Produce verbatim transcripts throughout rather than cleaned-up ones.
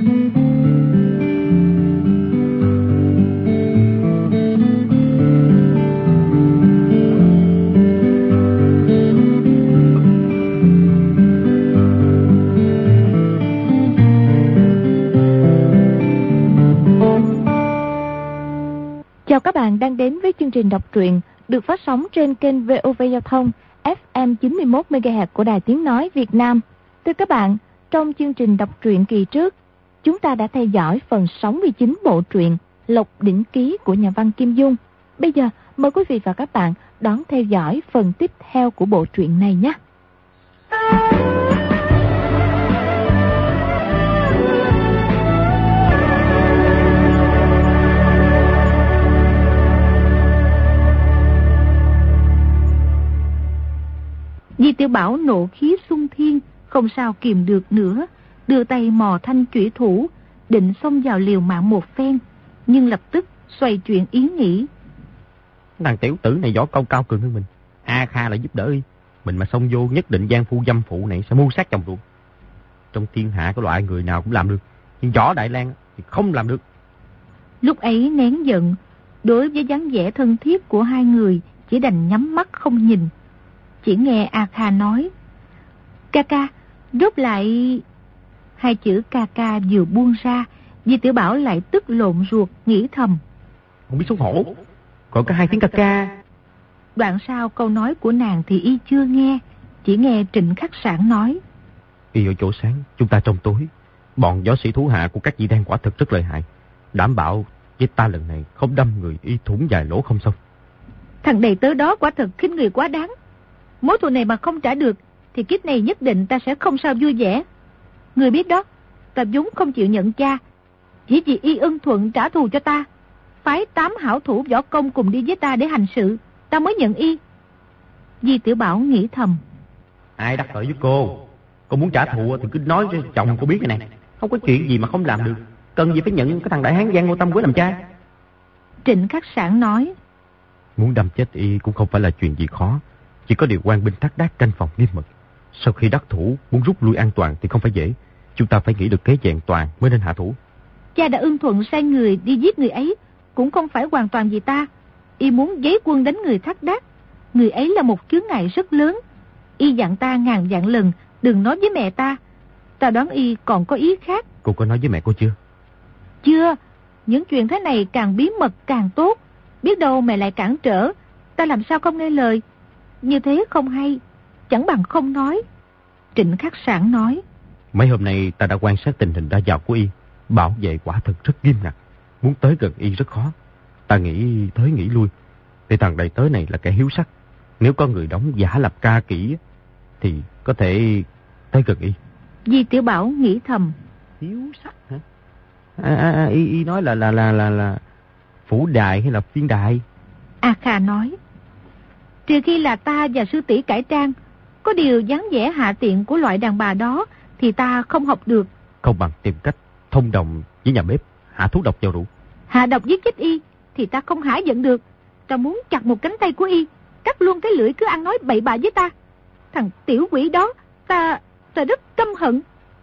Chào các bạn đang đến với chương trình đọc truyện được phát sóng trên kênh vê o vê Giao thông ép em chín mươi mốt mê ga héc của Đài Tiếng Nói Việt Nam. Thưa các bạn, trong chương trình đọc truyện kỳ trước, chúng ta đã theo dõi phần sáu mươi chín bộ truyện Lộc Đỉnh Ký của nhà văn Kim Dung. Bây giờ mời quý vị và các bạn đón theo dõi phần tiếp theo của bộ truyện này nhé. Di Tiểu Bảo nộ khí xung thiên, không sao kìm được nữa, đưa tay mò thanh chủy thủ, định xông vào liều mạng một phen, nhưng lập tức xoay chuyển ý nghĩ. Thằng tiểu tử này võ công cao cường hơn mình, A Kha lại giúp đỡ y, mình mà xông vô nhất định gian phu dâm phụ này sẽ mưu sát chồng ruột. Trong thiên hạ có loại người nào cũng làm được, nhưng Võ Đại Lang thì không làm được. Lúc ấy nén giận, đối với dáng vẻ thân thiết của hai người chỉ đành nhắm mắt không nhìn. Chỉ nghe A Kha nói, ca ca, rút lại. Hai chữ ca ca vừa buông ra, Di Tiểu Bảo lại tức lộn ruột nghĩ thầm, không biết xấu hổ, còn có hai tiếng ca ca. Đoạn sau câu nói của nàng thì y chưa nghe, chỉ nghe Trịnh Khắc Sảng nói, y ở chỗ sáng, chúng ta trong tối, bọn võ sĩ thú hạ của các vị đang quả thực rất lợi hại, đảm bảo với ta lần này không đâm người y thủng vài lỗ không xong. Thằng đầy tớ đó quả thật khinh người quá đáng. Mối thù này mà không trả được thì kiếp này nhất định ta sẽ không sao vui vẻ. Người biết đó, ta vốn không chịu nhận cha, chỉ vì y ưng thuận trả thù cho ta, phái tám hảo thủ võ công cùng đi với ta để hành sự, ta mới nhận y. Di Tiểu Bảo nghĩ thầm, ai đắc tội với cô, cô muốn trả thù thì cứ nói cho chồng cô biết cái này, không có chuyện gì mà không làm được, cần gì phải nhận cái thằng đại hán Giang Ngô Tâm Quế làm cha. Trịnh Khắc Sảng nói, muốn đâm chết y cũng không phải là chuyện gì khó, chỉ có điều quan binh thác đác canh phòng nghiêm mật. Sau khi đắc thủ muốn rút lui an toàn thì không phải dễ, chúng ta phải nghĩ được kế vẹn toàn mới nên hạ thủ. Cha đã ưng thuận sai người đi giết người ấy, cũng không phải hoàn toàn vì ta. Y muốn giấy quân đánh người thác đác, người ấy là một chướng ngại rất lớn. Y dặn ta ngàn vạn lần đừng nói với mẹ ta. Ta đoán y còn có ý khác. Cô có nói với mẹ cô chưa? Chưa, những chuyện thế này càng bí mật càng tốt. Biết đâu mẹ lại cản trở, ta làm sao không nghe lời. Như thế không hay, chẳng bằng không nói. Trịnh Khắc Sảng nói, mấy hôm nay ta đã quan sát tình hình ra vào của y, bảo vệ quả thật rất nghiêm ngặt, muốn tới gần y rất khó. Ta nghĩ tới nghĩ lui, thì thằng đầy tớ này là kẻ hiếu sắc, nếu có người đóng giả lập ca kỹ thì có thể tới gần y. Di Tiểu Bảo nghĩ thầm, hiếu sắc hả? À, à, à, y, y nói là là là là là phủ đài hay là phiên đài? A Kha nói, trừ khi là ta và sư tỷ cải trang, có điều dáng vẻ hạ tiện của loại đàn bà đó thì ta không học được. Không bằng tìm cách thông đồng với nhà bếp, hạ thuốc độc vào rượu. Hạ độc giết chết y thì ta không hả giận được. Ta muốn chặt một cánh tay của y, cắt luôn cái lưỡi cứ ăn nói bậy bạ với ta. Thằng tiểu quỷ đó, ta ta rất căm hận.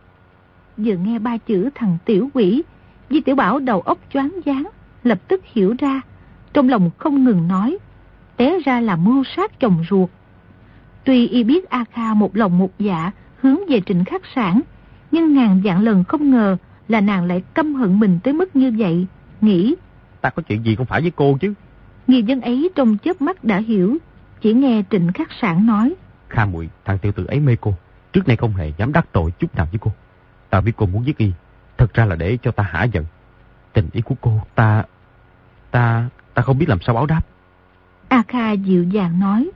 Vừa nghe ba chữ thằng tiểu quỷ, Di Tiểu Bảo đầu óc choáng váng, lập tức hiểu ra, trong lòng không ngừng nói, té ra là mưu sát chồng ruột. Tuy y biết A Kha một lòng một dạ hướng về Trịnh Khắc Sảng, nhưng ngàn vạn lần không ngờ là nàng lại căm hận mình tới mức như vậy. Nghĩ, ta có chuyện gì không phải với cô chứ? Người dân ấy trong chớp mắt đã hiểu, chỉ nghe Trịnh Khắc Sảng nói, Kha muội, thằng tiểu tử ấy mê cô, trước nay không hề dám đắc tội chút nào với cô. Ta biết cô muốn giết y, thật ra là để cho ta hả giận. Tình ý của cô, ta, ta, ta không biết làm sao báo đáp. A Kha dịu dàng nói,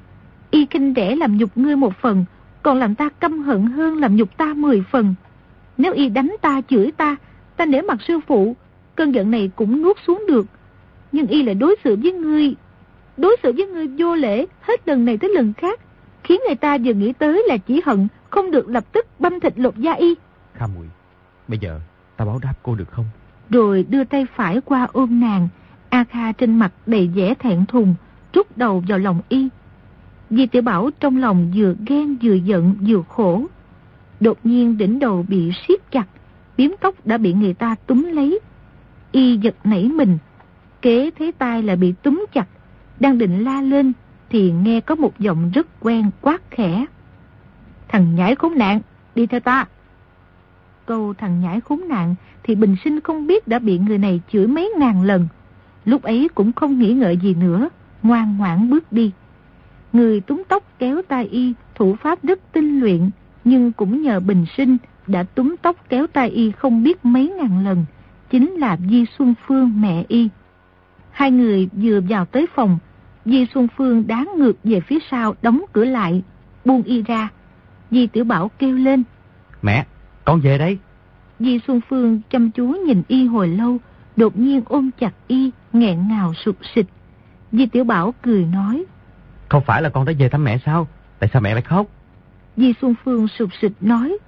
y khinh rẻ làm nhục ngươi một phần, còn làm ta căm hận hơn làm nhục ta mười phần. Nếu y đánh ta, chửi ta, ta nể mặt sư phụ, cơn giận này cũng nuốt xuống được. Nhưng y lại đối xử với ngươi, đối xử với ngươi vô lễ, hết lần này tới lần khác, khiến người ta vừa nghĩ tới là chỉ hận, không được lập tức băm thịt lột da y. Kha muội, bây giờ ta báo đáp cô được không? Rồi đưa tay phải qua ôm nàng. A Kha trên mặt đầy vẻ thẹn thùng, trút đầu vào lòng y. Di Tiểu Bảo trong lòng vừa ghen vừa giận vừa khổ. Đột nhiên đỉnh đầu bị siết chặt, biếm tóc đã bị người ta túm lấy. Y giật nảy mình, kế thấy tay là bị túm chặt, đang định la lên thì nghe có một giọng rất quen quát khẽ: "Thằng nhãi khốn nạn, đi theo ta." Câu "thằng nhãi khốn nạn" thì Bình Sinh không biết đã bị người này chửi mấy ngàn lần. Lúc ấy cũng không nghĩ ngợi gì nữa, ngoan ngoãn bước đi. Người túm tóc kéo tay Y thủ pháp rất tinh luyện, nhưng cũng nhờ Bình Sinh đã túm tóc kéo tay Y không biết mấy ngàn lần, chính là Di Xuân Phương mẹ Y. Hai người vừa vào tới phòng, Di Xuân Phương đá ngược về phía sau, đóng cửa lại, buông Y ra. Di Tiểu Bảo kêu lên: "Mẹ, con về đây." Di Xuân Phương chăm chú nhìn Y hồi lâu, đột nhiên ôm chặt Y, nghẹn ngào sụt sịt. Di Tiểu Bảo cười nói: "Không phải là con đã về thăm mẹ sao? Tại sao mẹ lại khóc?" Di Xuân Phương sụt sịt nói: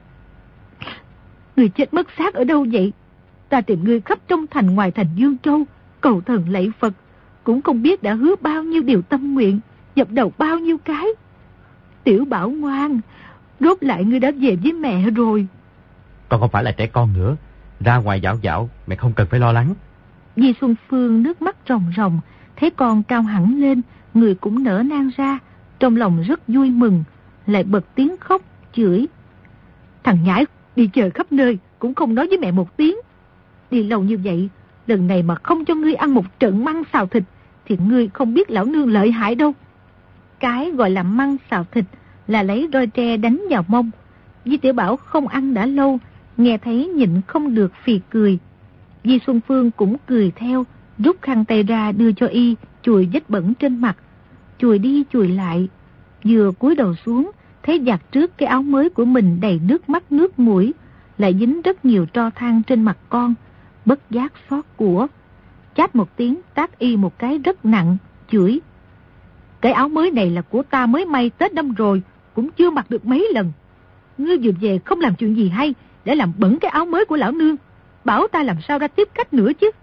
"Người chết mất xác ở đâu vậy? Ta tìm ngươi khắp trong thành ngoài thành Dương Châu, cầu thần lạy Phật, cũng không biết đã hứa bao nhiêu điều tâm nguyện, dập đầu bao nhiêu cái. Tiểu Bảo ngoan, rốt lại ngươi đã về với mẹ rồi." "Con không phải là trẻ con nữa, ra ngoài dạo dạo, mẹ không cần phải lo lắng." Di Xuân Phương nước mắt ròng ròng, thấy con cao hẳn lên, người cũng nở nang ra, trong lòng rất vui mừng, lại bật tiếng khóc, chửi: "Thằng nhãi, đi chơi khắp nơi, cũng không nói với mẹ một tiếng. Đi lâu như vậy, lần này mà không cho ngươi ăn một trận măng xào thịt, thì ngươi không biết lão nương lợi hại đâu." Cái gọi là măng xào thịt là lấy roi tre đánh vào mông. Di Tiểu Bảo không ăn đã lâu, nghe thấy nhịn không được phì cười. Di Xuân Phương cũng cười theo, rút khăn tay ra đưa cho Y, chùi vết bẩn trên mặt. Chùi đi chùi lại, vừa cúi đầu xuống, thấy giặt trước cái áo mới của mình đầy nước mắt nước mũi, lại dính rất nhiều tro than trên mặt con, bất giác xót của. Chát một tiếng tát Y một cái rất nặng, chửi: "Cái áo mới này là của ta mới may Tết năm rồi, cũng chưa mặc được mấy lần. Ngươi vừa về không làm chuyện gì hay để làm bẩn cái áo mới của lão nương, bảo ta làm sao ra tiếp khách nữa chứ."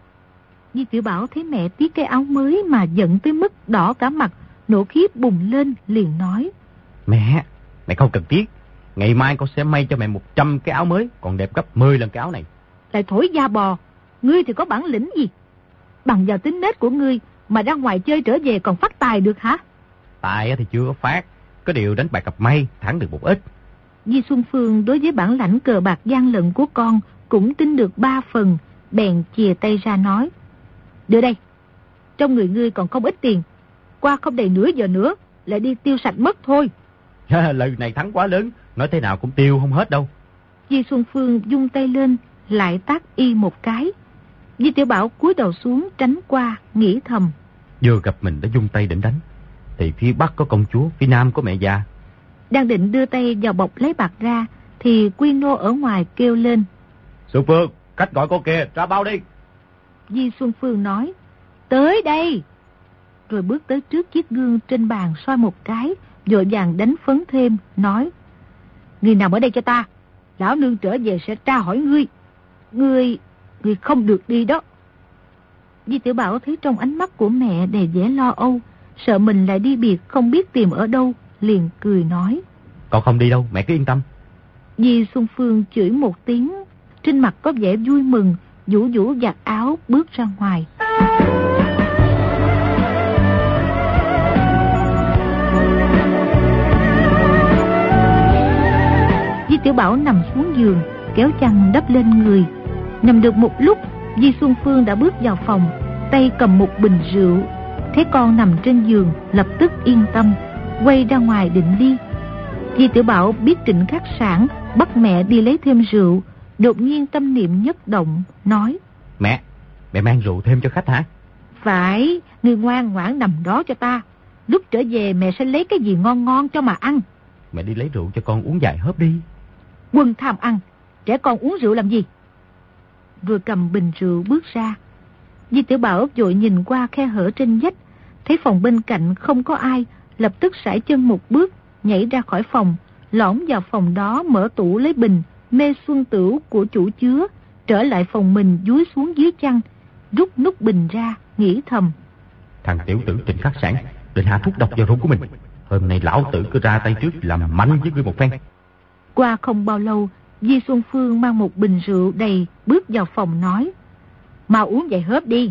Di Tiểu Bảo thấy mẹ tiếc cái áo mới mà giận tới mức đỏ cả mặt, nộ khí bùng lên, liền nói: Mẹ, mẹ không cần tiếc. Ngày mai con sẽ may cho mẹ một trăm cái áo mới, còn đẹp gấp mười lần cái áo này." "Lại thổi da bò, ngươi thì có bản lĩnh gì? Bằng vào tính nết của ngươi mà ra ngoài chơi trở về còn phát tài được hả?" "Tài thì chưa có phát, có điều đánh bạc cặp may thắng được một ít." Di Xuân Phương đối với bản lãnh cờ bạc gian lận của con cũng tin được ba phần, bèn chìa tay ra nói: "Đưa đây, trong người ngươi còn không ít tiền, qua không đầy nửa giờ nữa lại đi tiêu sạch mất thôi." "Lần này thắng quá lớn, nói thế nào cũng tiêu không hết đâu." Di Xuân Phương vung tay lên, lại tát Y một cái. Di Tiểu Bảo cúi đầu xuống tránh qua, nghĩ thầm: Vừa gặp mình đã vung tay định đánh, thì phía Bắc có công chúa, phía Nam có mẹ già. Đang định đưa tay vào bọc lấy bạc ra, thì Quyên Nô ở ngoài kêu lên: "Xuân Phương, khách gọi cô kìa, ra bao đi." Di Xuân Phương nói: "Tới đây." Rồi bước tới trước chiếc gương trên bàn soi một cái, vội vàng đánh phấn thêm, nói: "Ngươi nằm ở đây cho ta, lão nương trở về sẽ tra hỏi ngươi. Ngươi, ngươi không được đi đó." Di Tiểu Bảo thấy trong ánh mắt của mẹ đầy vẻ lo âu, sợ mình lại đi biệt không biết tìm ở đâu, liền cười nói: "Con không đi đâu, mẹ cứ yên tâm." Di Xuân Phương chửi một tiếng, trên mặt có vẻ vui mừng, vũ vũ giặt áo bước ra ngoài. Di Tiểu Bảo nằm xuống giường, kéo chăn đắp lên người. Nằm được một lúc, Di Xuân Phương đã bước vào phòng, tay cầm một bình rượu. Thấy con nằm trên giường, lập tức yên tâm, quay ra ngoài định đi. Di Tiểu Bảo biết Trịnh Khắc Sản bắt mẹ đi lấy thêm rượu, đột nhiên tâm niệm nhất động, nói: Mẹ, mẹ mang rượu thêm cho khách hả?" "Phải, ngươi ngoan ngoãn nằm đó cho ta. Lúc trở về mẹ sẽ lấy cái gì ngon ngon cho mà ăn." "Mẹ đi lấy rượu cho con uống vài hớp đi." "Quân tham ăn, trẻ con uống rượu làm gì?" Vừa cầm bình rượu bước ra, Di Tiểu Bảo vội nhìn qua khe hở trên vách, thấy phòng bên cạnh không có ai, lập tức sải chân một bước, nhảy ra khỏi phòng, lõm vào phòng đó, mở tủ lấy bình mê xuân tửu của chủ chứa, trở lại phòng mình dúi xuống dưới chăn, rút nút bình ra, nghĩ thầm: Thằng tiểu tử Trịnh Khắc Sản định hạ thuốc độc vào rượu của mình. Hôm nay lão tử cứ ra tay trước làm mạnh với ngươi một phen. Qua không bao lâu, Di Xuân Phương mang một bình rượu đầy bước vào phòng nói: mau uống vài hớp đi.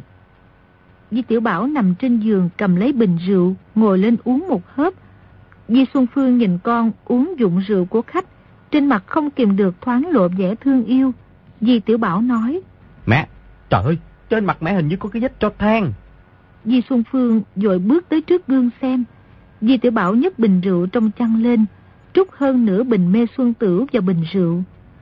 Di Tiểu Bảo nằm trên giường cầm lấy bình rượu, ngồi lên uống một hớp. Di Xuân Phương nhìn con uống dụng rượu của khách, trên mặt không kìm được thoáng lộ vẻ thương yêu. Di Tiểu Bảo nói: mẹ, trời ơi, trên mặt mẹ hình như có cái vết tro than. Di Xuân Phương vội bước tới trước gương xem. Di Tiểu Bảo nhấc bình rượu trong chăn lên, trút hơn nửa bình mê xuân tửu vào bình rượu.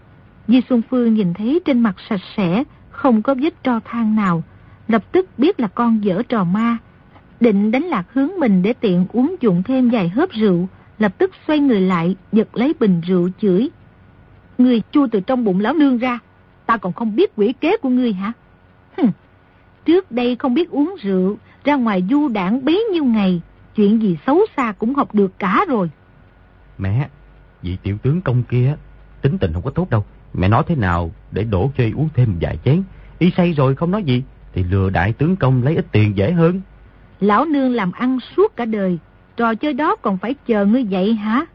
Di Xuân Phương nhìn thấy trên mặt sạch sẽ, không có vết tro than nào, lập tức biết là con giở trò ma, định đánh lạc hướng mình để tiện uống dụng thêm vài hớp rượu, lập tức xoay người lại, giật lấy bình rượu chửi: ngươi chui từ trong bụng lão nương ra, ta còn không biết quỷ kế của ngươi hả? Hừm, trước đây không biết uống rượu, ra ngoài du đảng bấy nhiêu ngày, chuyện gì xấu xa cũng học được cả rồi. Mẹ, vị tiểu tướng công kia tính tình không có tốt đâu. Mẹ nói thế nào để đổ cho y uống thêm một vài chén, y say rồi không nói gì thì lừa đại tướng công lấy ít tiền dễ hơn. Lão nương làm ăn suốt cả đời, trò chơi đó còn phải chờ ngươi dậy hả?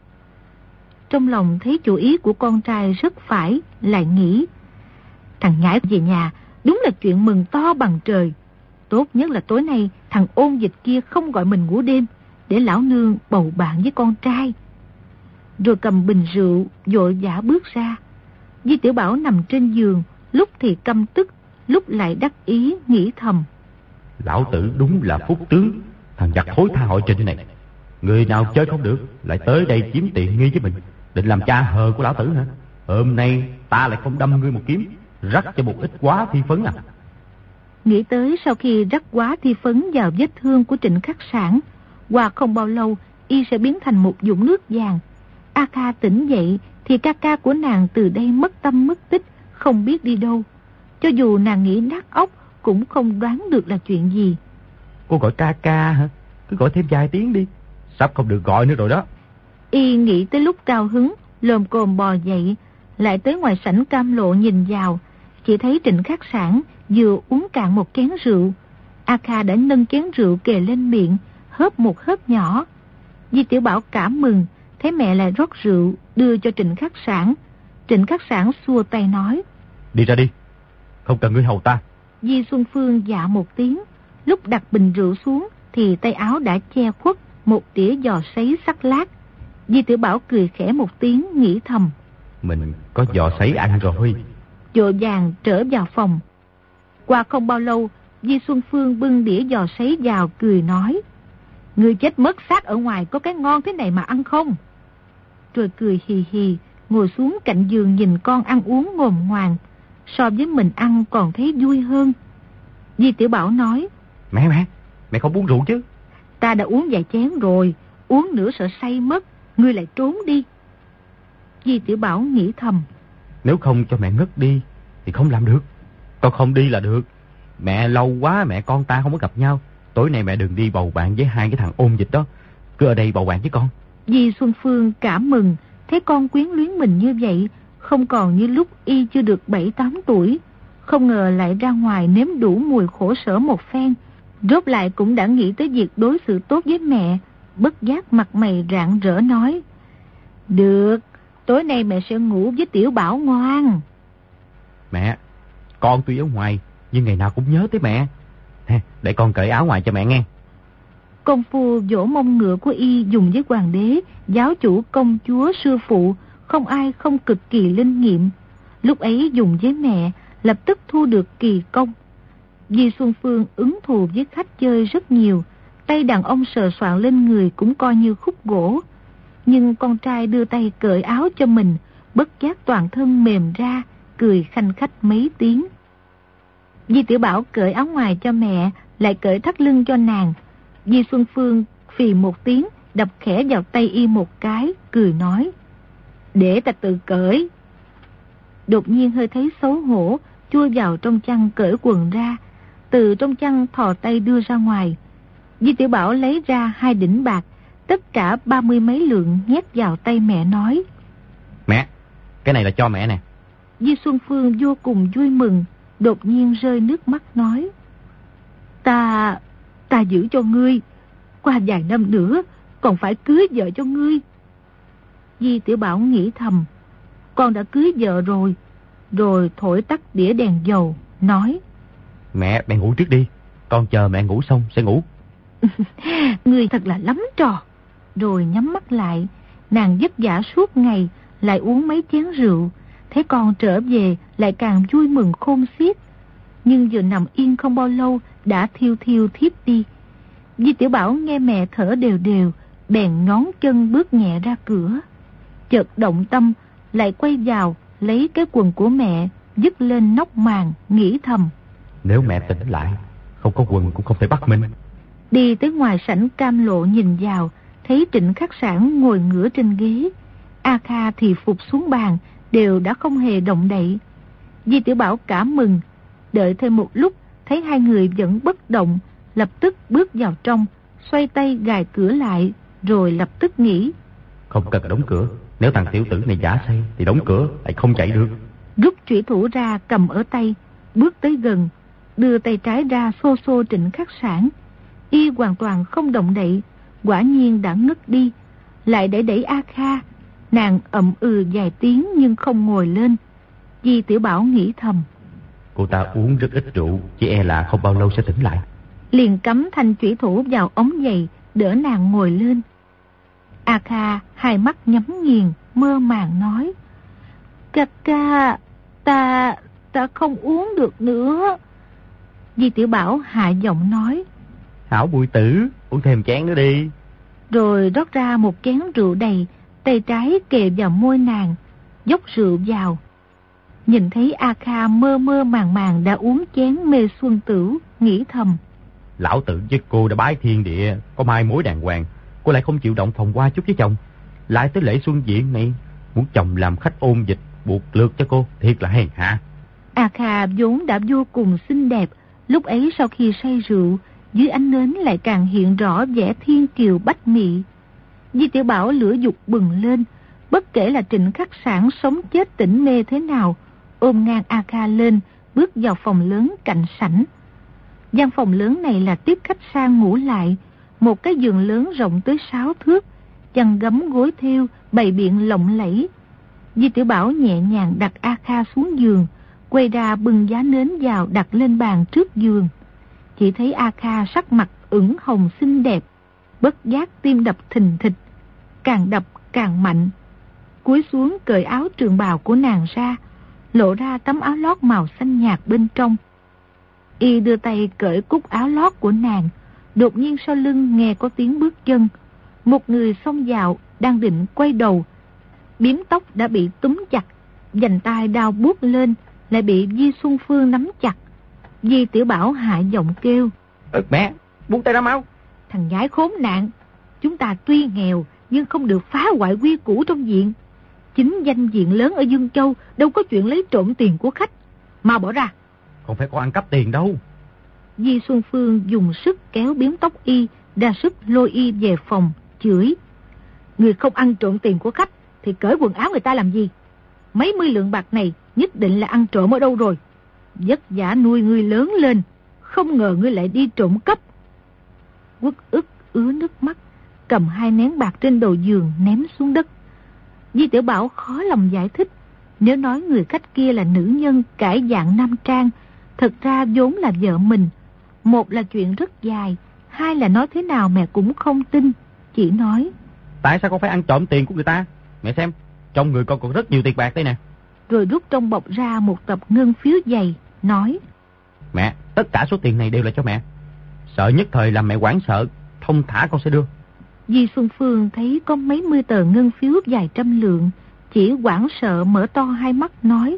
Trong lòng thấy chủ ý của con trai rất phải, lại nghĩ: thằng nhãi về nhà đúng là chuyện mừng to bằng trời. Tốt nhất là tối nay thằng ôn dịch kia không gọi mình ngủ đêm, để lão nương bầu bạn với con trai. Rồi cầm bình rượu vội vã bước ra. Di Tiểu Bảo nằm trên giường, lúc thì căm tức, lúc lại đắc ý, nghĩ thầm: lão tử đúng là phúc tướng, thằng giặc thối tha hội trình này. Người nào chơi không được lại tới đây chiếm tiện nghi với mình, định làm cha hờ của lão tử hả? Hôm nay ta lại không đâm ngươi một kiếm, rắc cho một ít quá thi phấn à. Nghĩ tới sau khi rắc quá thi phấn vào vết thương của Trịnh Khắc Sản, qua không bao lâu y sẽ biến thành một vũng nước vàng. A Kha tỉnh dậy thì ca ca của nàng từ đây mất tâm mất tích, không biết đi đâu. Cho dù nàng nghĩ nát óc cũng không đoán được là chuyện gì. Cô gọi ca ca hả? Cứ gọi thêm vài tiếng đi, sắp không được gọi nữa rồi đó. Y nghĩ tới lúc cao hứng, lồm cồm bò dậy, lại tới ngoài sảnh cam lộ nhìn vào, chỉ thấy Trịnh Khắc Sản vừa uống cạn một chén rượu. A Kha đã nâng chén rượu kề lên miệng, hớp một hớp nhỏ. Di Tiểu Bảo cảm mừng, thấy mẹ lại rót rượu đưa cho Trịnh Khắc Sản. Trịnh Khắc Sản xua tay nói: đi ra đi, không cần ngươi hầu ta. Di Xuân Phương dạ một tiếng, lúc đặt bình rượu xuống thì tay áo đã che khuất một đĩa giò sấy sắc lát. Di Tiểu Bảo cười khẽ một tiếng, nghĩ thầm: mình có giò sấy ăn rồi. Vội vàng trở vào phòng. Qua không bao lâu, Di Xuân Phương bưng đĩa giò sấy vào, cười nói: ngươi chết mất xác ở ngoài có cái ngon thế này mà ăn không? Rồi cười hì hì, ngồi xuống cạnh giường nhìn con ăn uống ngồm ngoàm, so với mình ăn còn thấy vui hơn. Di Tiểu Bảo nói: Mẹ mẹ, mẹ không uống rượu chứ? Ta đã uống vài chén rồi, uống nữa sợ say mất, ngươi lại trốn đi. Di Tiểu Bảo nghĩ thầm: nếu không cho mẹ ngất đi thì không làm được, con không đi là được. Mẹ lâu quá mẹ con ta không có gặp nhau, tối nay mẹ đừng đi bầu bạn với hai cái thằng ôn dịch đó, cứ ở đây bầu bạn với con. Di Xuân Phương cảm mừng, thấy con quyến luyến mình như vậy, không còn như lúc y chưa được bảy tám tuổi. Không ngờ lại ra ngoài nếm đủ mùi khổ sở một phen, rốt lại cũng đã nghĩ tới việc đối xử tốt với mẹ. Bất giác mặt mày rạng rỡ nói: được, tối nay mẹ sẽ ngủ với Tiểu Bảo ngoan. Mẹ, con tuy ở ngoài nhưng ngày nào cũng nhớ tới mẹ. Để con cởi áo ngoài cho mẹ nghe. Công phu vỗ mông ngựa của y dùng với hoàng đế, giáo chủ, công chúa, sư phụ, không ai không cực kỳ linh nghiệm. Lúc ấy dùng với mẹ, lập tức thu được kỳ công. Di Xuân Phương ứng thù với khách chơi rất nhiều, tay đàn ông sờ soạn lên người cũng coi như khúc gỗ. Nhưng con trai đưa tay cởi áo cho mình, bất giác toàn thân mềm ra, cười khanh khách mấy tiếng. Di Tiểu Bảo cởi áo ngoài cho mẹ, lại cởi thắt lưng cho nàng. Di Xuân Phương phì một tiếng, đập khẽ vào tay y một cái, cười nói: để ta tự cởi. Đột nhiên hơi thấy xấu hổ, chui vào trong chăn cởi quần ra, từ trong chăn thò tay đưa ra ngoài. Di Tiểu Bảo lấy ra hai đỉnh bạc, tất cả ba mươi mấy lượng, nhét vào tay mẹ nói: mẹ, cái này là cho mẹ nè. Di Xuân Phương vô cùng vui mừng, đột nhiên rơi nước mắt nói: Ta, ta giữ cho ngươi, qua vài năm nữa còn phải cưới vợ cho ngươi. Di Tiểu Bảo nghĩ thầm: con đã cưới vợ rồi. Rồi thổi tắt đĩa đèn dầu, nói: Mẹ, mẹ ngủ trước đi. Con chờ mẹ ngủ xong sẽ ngủ. Ngươi thật là lắm trò. Rồi nhắm mắt lại. Nàng vất vả suốt ngày, lại uống mấy chén rượu. Thấy con trở về lại càng vui mừng khôn xiết. Nhưng vừa nằm yên không bao lâu đã thiêu thiêu thiếp đi. Di Tiểu Bảo nghe mẹ thở đều đều, bèn nhón chân bước nhẹ ra cửa. Chợt động tâm, lại quay vào lấy cái quần của mẹ, dứt lên nóc màn, nghĩ thầm: Nếu mẹ tỉnh lại, không có quần cũng không thể bắt mình. Đi tới ngoài sảnh cam lộ nhìn vào, thấy Trịnh Khắc Sản ngồi ngửa trên ghế. A Kha thì phục xuống bàn, đều đã không hề động đậy. Di Tiểu Bảo cảm mừng, đợi thêm một lúc, thấy hai người vẫn bất động, lập tức bước vào trong, xoay tay gài cửa lại, rồi lập tức nghĩ: Không cần đóng cửa, nếu thằng tiểu tử này giả say thì đóng cửa lại không chạy được. Rút chủy thủ ra cầm ở tay, bước tới gần, đưa tay trái ra xô xô Trịnh Khắc Sản. Y hoàn toàn không động đậy, quả nhiên đã ngất đi. Lại đẩy đẩy A Kha, nàng ậm ừ vài tiếng nhưng không ngồi lên. Di Tiểu Bảo nghĩ thầm: Cô ta uống rất ít rượu, chỉ e là không bao lâu sẽ tỉnh lại. Liền cắm thanh chủy thủ vào ống giày, đỡ nàng ngồi lên. A Kha hai mắt nhắm nghiền, mơ màng nói: Ca ca, ta, ta không uống được nữa. Di Tiểu Bảo hạ giọng nói: Hảo Bùi Tử, uống thêm chén nữa đi. Rồi rót ra một chén rượu đầy, tay trái kề vào môi nàng, dốc rượu vào. Nhìn thấy A Kha mơ mơ màng màng đã uống chén mê xuân tửu, nghĩ thầm: Lão tử với cô đã bái thiên địa, có mai mối đàng hoàng, cô lại không chịu động phòng qua chút với chồng. Lại tới lễ xuân diện này, muốn chồng làm khách ôn dịch, buộc lượt cho cô, thiệt là hèn hạ. A Kha vốn đã vô cùng xinh đẹp, lúc ấy sau khi say rượu, dưới ánh nến lại càng hiện rõ vẻ thiên kiều bách mị. Di Tiểu Bảo lửa dục bừng lên, bất kể là Trịnh Khắc Sản sống chết tỉnh mê thế nào, ôm ngang A Kha lên, bước vào phòng lớn cạnh sảnh. Gian phòng lớn này là tiếp khách sang ngủ lại, một cái giường lớn rộng tới sáu thước, chăn gấm gối thêu bày biện lộng lẫy. Di Tiểu Bảo nhẹ nhàng đặt A Kha xuống giường, quay ra bưng giá nến vào đặt lên bàn trước giường. Chỉ thấy A Kha sắc mặt ửng hồng xinh đẹp, bất giác tim đập thình thịch, càng đập càng mạnh. Cúi xuống cởi áo trường bào của nàng ra, lộ ra tấm áo lót màu xanh nhạt bên trong. Y đưa tay cởi cúc áo lót của nàng, đột nhiên sau lưng nghe có tiếng bước chân. Một người xông vào, đang định quay đầu, biếm tóc đã bị túm chặt, vành tai đau buốt lên, lại bị Di Xuân Phương nắm chặt. Di Tiểu Bảo hạ giọng kêu: Ừ, mẹ, buông tay ra mau. Thằng nhãi khốn nạn, chúng ta tuy nghèo nhưng không được phá hoại quy củ trong viện. Chính danh diện lớn ở Dương Châu, đâu có chuyện lấy trộm tiền của khách. Mau bỏ ra. Không phải có ăn cắp tiền đâu. Di Xuân Phương dùng sức kéo biếm tóc Y, ra sức lôi Y về phòng, chửi: Người không ăn trộm tiền của khách thì cởi quần áo người ta làm gì? Mấy mươi lượng bạc này nhất định là ăn trộm ở đâu rồi. Vất vả nuôi ngươi lớn lên, không ngờ ngươi lại đi trộm cắp. Uất ức ứa nước mắt, cầm hai nén bạc trên đầu giường ném xuống đất. Di Tiểu Bảo khó lòng giải thích, nếu nói người khách kia là nữ nhân cải dạng nam trang, thật ra vốn là vợ mình. Một là chuyện rất dài, hai là nói thế nào mẹ cũng không tin. Chỉ nói: Tại sao con phải ăn trộm tiền của người ta? Mẹ xem, trong người con còn rất nhiều tiền bạc đây nè. Rồi rút trong bọc ra một tập ngân phiếu dày, nói: Mẹ, tất cả số tiền này đều là cho mẹ. Sợ nhất thời làm mẹ hoảng sợ, thông thả con sẽ đưa. Di Xuân Phương thấy có mấy mươi tờ ngân phiếu vài trăm lượng, chỉ hoảng sợ mở to hai mắt nói: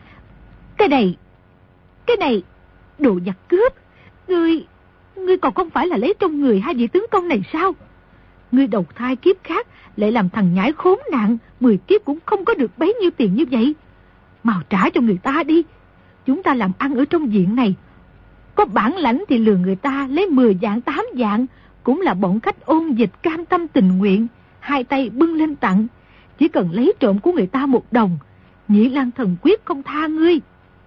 Cái này, cái này, đồ giặc cướp. Ngươi, ngươi còn không phải là lấy trong người hai vị tướng công này sao? Ngươi đầu thai kiếp khác lại làm thằng nhãi khốn nạn, mười kiếp cũng không có được bấy nhiêu tiền như vậy. Mau trả cho người ta đi. Chúng ta làm ăn ở trong viện này, có bản lãnh thì lừa người ta lấy mười vạn tám vạn, cũng là bọn khách ôn dịch cam tâm tình nguyện, hai tay bưng lên tặng. Chỉ cần lấy trộm của người ta một đồng, Nhĩ Lan Thần quyết không tha ngươi.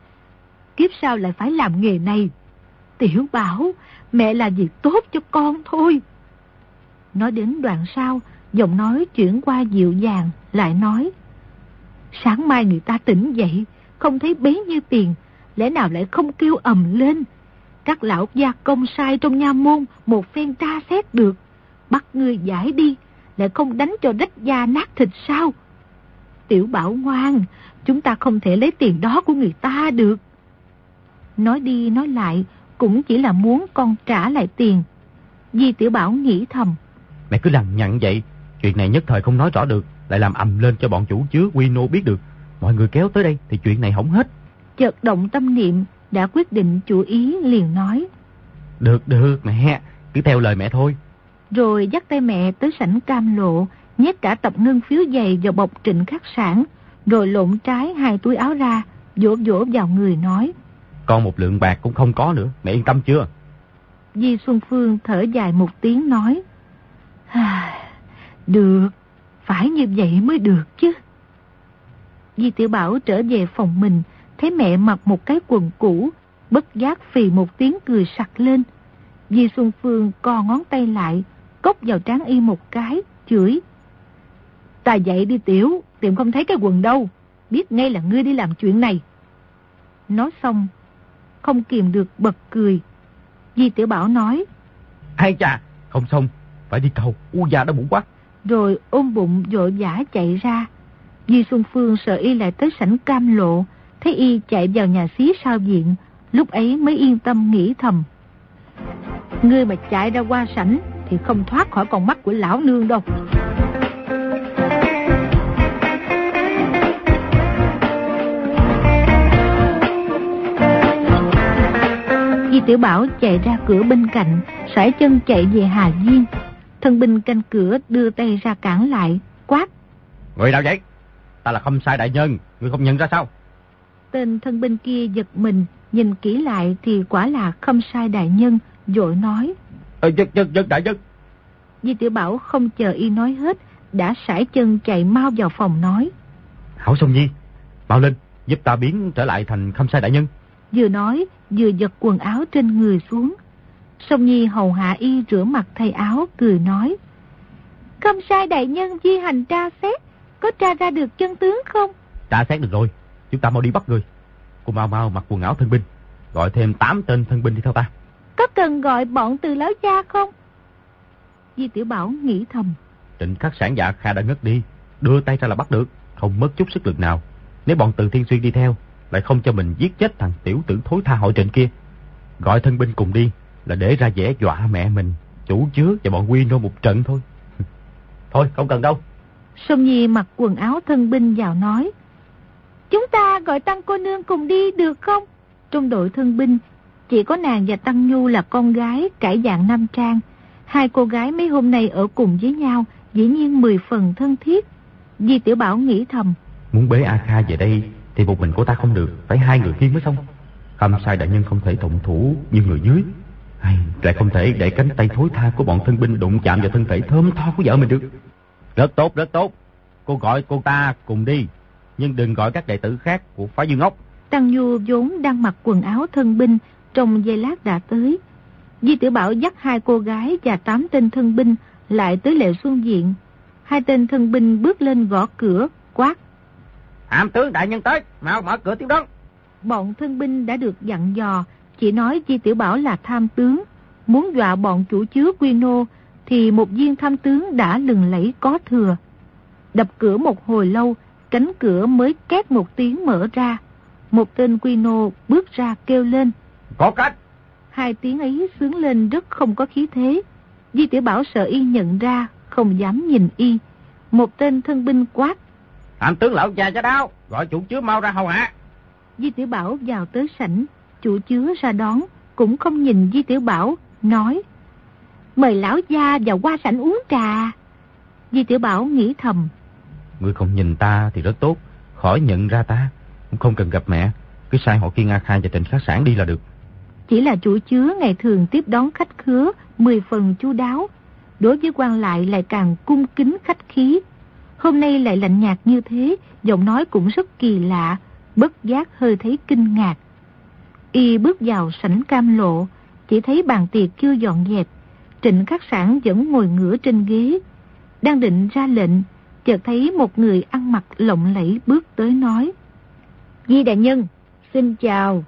Kiếp sau lại phải làm nghề này. Tiểu Bảo, mẹ là việc tốt cho con thôi. Nói đến đoạn sau, giọng nói chuyển qua dịu dàng, lại nói: Sáng mai người ta tỉnh dậy, không thấy bấy nhiêu tiền, lẽ nào lại không kêu ầm lên. Các lão gia công sai trong nha môn một phen tra xét được, bắt ngươi giải đi, lại không đánh cho rách da nát thịt sao? Tiểu Bảo ngoan, chúng ta không thể lấy tiền đó của người ta được. Nói đi nói lại cũng chỉ là muốn con trả lại tiền. Di Tiểu Bảo nghĩ thầm, mẹ cứ làm nhặn vậy, chuyện này nhất thời không nói rõ được, lại làm ầm lên cho bọn chủ chứa Quy Nô biết được. Mọi người kéo tới đây thì chuyện này hỏng hết. Chợt động tâm niệm, đã quyết định chủ ý liền nói, Được được mẹ, cứ theo lời mẹ thôi. Rồi dắt tay mẹ tới sảnh cam lộ, nhét cả tập ngân phiếu dày vào bọc Trịnh Khắc Sản, rồi lộn trái hai túi áo ra, vỗ vỗ vào người nói, Con một lượng bạc cũng không có nữa, mẹ yên tâm chưa? Di Xuân Phương thở dài một tiếng nói, Được, phải như vậy mới được chứ. Di Tiểu Bảo trở về phòng mình, thấy mẹ mặc một cái quần cũ, bất giác phì một tiếng cười sặc lên. Di Xuân Phương co ngón tay lại, cốc vào trán y một cái, chửi, Ta dậy đi Tiểu, tìm không thấy cái quần đâu, biết ngay là ngươi đi làm chuyện này. Nói xong, không kìm được bật cười. Di Tiểu Bảo nói, Ai chà, không xong, phải đi cầu, u già đã bụng quá. Rồi ôm bụng vội vã chạy ra. Di Xuân Phương sợ y lại tới sảnh cam lộ, thấy y chạy vào nhà xí sau viện, lúc ấy mới yên tâm nghĩ thầm, Ngươi mà chạy ra qua sảnh thì không thoát khỏi con mắt của lão nương đâu. Di Tiểu Bảo chạy ra cửa bên cạnh, sải chân chạy về Hà Viên. Thân binh canh cửa đưa tay ra cản lại, quát, Người nào vậy? Ta là Khâm Sai đại nhân, người không nhận ra sao? Tên thân binh kia giật mình, nhìn kỹ lại thì quả là Khâm Sai đại nhân, vội nói, Ờ, dân, dân, dân đại nhân. Di Tiểu Bảo không chờ y nói hết, đã sải chân chạy mau vào phòng nói, Hảo Sông Nhi, mau lên, giúp ta biến trở lại thành Khâm Sai đại nhân. Vừa nói, vừa giật quần áo trên người xuống. Sông Nhi hầu hạ y rửa mặt thay áo, cười nói, Khâm Sai đại nhân di hành tra xét, có tra ra được chân tướng không? Tra xét được rồi, chúng ta mau đi bắt người. Cô mau mau mặc quần áo thân binh, gọi thêm tám tên thân binh đi theo ta. Có cần gọi bọn Từ lão gia không? Di Tiểu Bảo nghĩ thầm, Trịnh Khắc Sản dạ Kha đã ngất đi, đưa tay ra là bắt được, không mất chút sức lực nào. Nếu bọn Từ Thiên Xuyên đi theo, lại không cho mình giết chết thằng tiểu tử thối tha hội Trịnh kia. Gọi thân binh cùng đi là để ra vẻ dọa mẹ mình, chủ chứa và bọn Quy Nô một trận thôi. Thôi không cần đâu. Sông Nhi mặc quần áo thân binh vào nói, Chúng ta gọi Tăng cô nương cùng đi được không? Trong đội thân binh chỉ có nàng và Tăng Nhu là con gái cải dạng nam trang. Hai cô gái mấy hôm nay ở cùng với nhau, dĩ nhiên mười phần thân thiết. Di Tiểu Bảo nghĩ thầm, Muốn bế A Kha về đây thì một mình của ta không được, phải hai người kia mới xong. Khâm Sai đại nhân không thể thuận thủ như người dưới, hay lại không thể để cánh tay thối tha của bọn thân binh đụng chạm vào thân thể thơm tho của vợ mình được. Rất tốt, rất tốt. Cô gọi cô ta cùng đi, nhưng đừng gọi các đệ tử khác của phái Dương Ốc. Tăng Nhu vốn đang mặc quần áo thân binh, trong giây lát đã tới. Di Tiểu Bảo dắt hai cô gái và tám tên thân binh lại tới Lệ Xuân Viện. Hai tên thân binh bước lên gõ cửa, quát, Hàm tướng đại nhân tới, mau mở cửa tiếp đón. Bọn thân binh đã được dặn dò, chỉ nói Di Tiểu Bảo là tham tướng, muốn dọa bọn chủ chứa Quy Nô thì một viên tham tướng đã lừng lẫy có thừa. Đập cửa một hồi lâu, cánh cửa mới két một tiếng mở ra. Một tên Quy Nô bước ra kêu lên, Có cách. Hai tiếng ấy sướng lên rất không có khí thế. Di Tiểu Bảo sợ y nhận ra, không dám nhìn y. Một tên thân binh quát, Hàm tướng lão già cho đau, gọi chủ chứa mau ra hầu hạ. Di Tiểu Bảo vào tới sảnh, chủ chứa ra đón, cũng không nhìn Di Tiểu Bảo, nói, Mời lão gia vào qua sảnh uống trà. Di Tiểu Bảo nghĩ thầm, Ngươi không nhìn ta thì rất tốt, khỏi nhận ra ta, cũng không cần gặp mẹ, cứ sai họ Kiên A Kha và Trịnh Khắc Sản đi là được. Chỉ là chủ chứa ngày thường tiếp đón khách khứa mười phần chu đáo, đối với quan lại lại càng cung kính khách khí. Hôm nay lại lạnh nhạt như thế, giọng nói cũng rất kỳ lạ, bất giác hơi thấy kinh ngạc. Y bước vào sảnh cam lộ, chỉ thấy bàn tiệc chưa dọn dẹp. Trịnh Khắc Sản vẫn ngồi ngửa trên ghế, đang định ra lệnh, chợt thấy một người ăn mặc lộng lẫy bước tới nói: Di đại nhân, xin chào.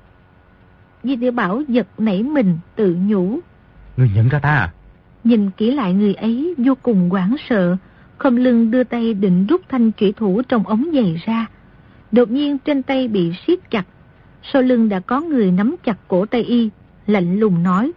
Di Tiểu Bảo giật nảy mình tự nhủ: Ngươi nhận ra ta à? Nhìn kỹ lại người ấy vô cùng hoảng sợ, khom lưng đưa tay định rút thanh chủy thủ trong ống giày ra. Đột nhiên trên tay bị siết chặt, sau lưng đã có người nắm chặt cổ tay y, lạnh lùng nói: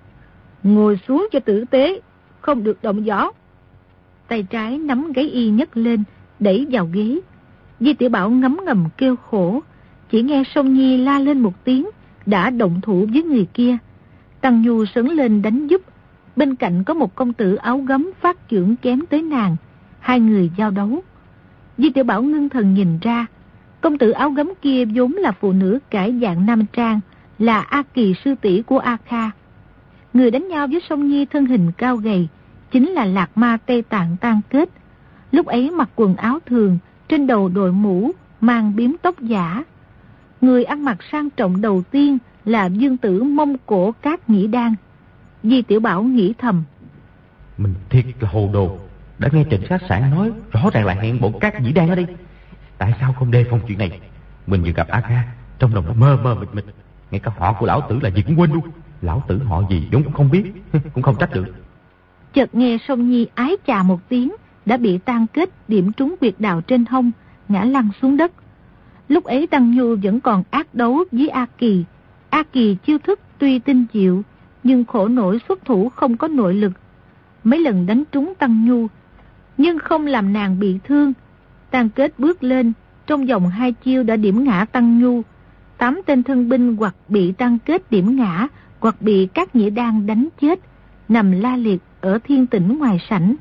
Ngồi xuống cho tử tế, không được động võ. Tay trái nắm gáy y nhấc lên, đẩy vào ghế. Di Tiểu Bảo ngấm ngầm kêu khổ, chỉ nghe Song Nhi la lên một tiếng, đã động thủ với người kia. Tăng Nhu sấn lên đánh giúp. Bên cạnh có một công tử áo gấm phát chưởng chém tới nàng. Hai người giao đấu. Di Tiểu Bảo ngưng thần nhìn ra, công tử áo gấm kia vốn là phụ nữ cải dạng nam trang, là A Kỳ sư tỷ của A Kha. Người đánh nhau với Song Nhi thân hình cao gầy chính là Lạc Ma Tây Tạng Tan Kết. Lúc ấy mặc quần áo thường, trên đầu đội mũ, mang biếm tóc giả. Người ăn mặc sang trọng đầu tiên là dương tử Mông Cổ Cát Nhĩ Đan. Di Tiểu Bảo nghĩ thầm: Mình thiệt là hồ đồ, đã nghe Trịnh Sát Sản nói rõ ràng là hẹn bọn Cát Nhĩ Đan ở đây. Tại sao không đề phòng chuyện này? Mình vừa gặp A Kha, trong lòng nó mơ mơ mịt mịt, ngay cả họ của lão tử là gì cũng quên luôn. Lão tử họ gì vốn cũng không biết, cũng không trách được. Chợt nghe Song Nhi ái chà một tiếng, đã bị Tan Kết điểm trúng huyệt đạo trên hông, ngã lăn xuống đất. Lúc ấy Tăng Nhu vẫn còn ác đấu với A Kỳ. A Kỳ chiêu thức tuy tinh diệu, nhưng khổ nổi xuất thủ không có nội lực. Mấy lần đánh trúng Tăng Nhu, nhưng không làm nàng bị thương. Tan Kết bước lên, trong vòng hai chiêu đã điểm ngã Tăng Nhu. Tám tên thân binh hoặc bị Tan Kết điểm ngã, hoặc bị Cát Nhĩ Đan đánh chết, nằm la liệt ở thiên tĩnh ngoài sảnh.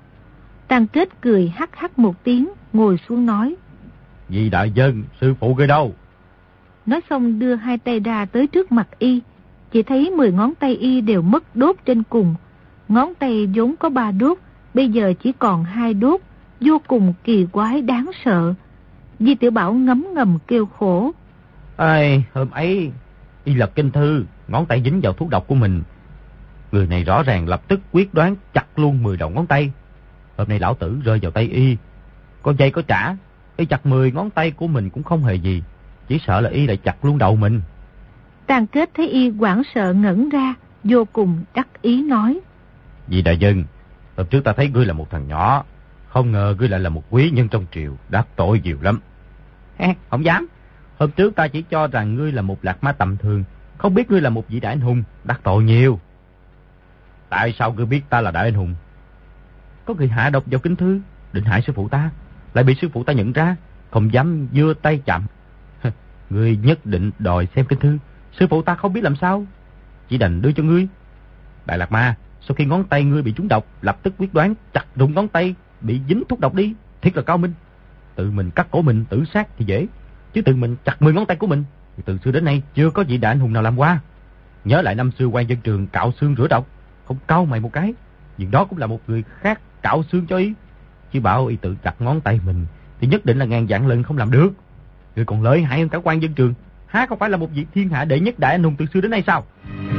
Tan Kết cười hắc hắc một tiếng, ngồi xuống nói: Di đại dân, sư phụ ngươi đâu? Nói xong đưa hai tay ra tới trước mặt y. Chỉ thấy mười ngón tay y đều mất đốt trên cùng. Ngón tay vốn có ba đốt, bây giờ chỉ còn hai đốt, vô cùng kỳ quái đáng sợ. Di Tiểu Bảo ngấm ngầm kêu khổ: Ai, hôm ấy y lật kinh thư, ngón tay dính vào thuốc độc của mình. Người này rõ ràng lập tức quyết đoán chặt luôn mười đầu ngón tay. Hôm nay lão tử rơi vào tay y, có dây có trả, y chặt mười ngón tay của mình cũng không hề gì, chỉ sợ là y lại chặt luôn đầu mình. Tan Kết thấy y hoảng sợ ngẩn ra, vô cùng đắc ý nói: Vì đại dân, hôm trước ta thấy ngươi là một thằng nhỏ, không ngờ ngươi lại là một quý nhân trong triều, đắc tội nhiều lắm. Không dám, hôm trước ta chỉ cho rằng ngươi là một lạc ma tầm thường, không biết ngươi là một vị đại anh hùng, đắc tội nhiều. Tại sao ngươi biết ta là đại anh hùng? Có người hạ độc vào kinh thư, định hại sư phụ ta, lại bị sư phụ ta nhận ra, không dám giơ tay chạm. Ngươi nhất định đòi xem kinh thư, sư phụ ta không biết làm sao, chỉ đành đưa cho ngươi. Đại Lạc Ma, sau khi ngón tay ngươi bị trúng độc, lập tức quyết đoán chặt rụng ngón tay bị dính thuốc độc đi, thiệt là cao minh. Tự mình cắt cổ mình tự sát thì dễ, chứ tự mình chặt mười ngón tay của mình thì từ xưa đến nay chưa có vị đại anh hùng nào làm qua. Nhớ lại năm xưa quan dân trường cạo xương rửa độc, không cau mày một cái, nhưng đó cũng là một người khác cạo xương cho y. Chứ bảo y tự chặt ngón tay mình thì nhất định là ngàn vạn lần không làm được. Người còn lợi hại hơn cả quan dân trường, há không phải là một vị thiên hạ đệ nhất đại anh hùng từ xưa đến nay sao?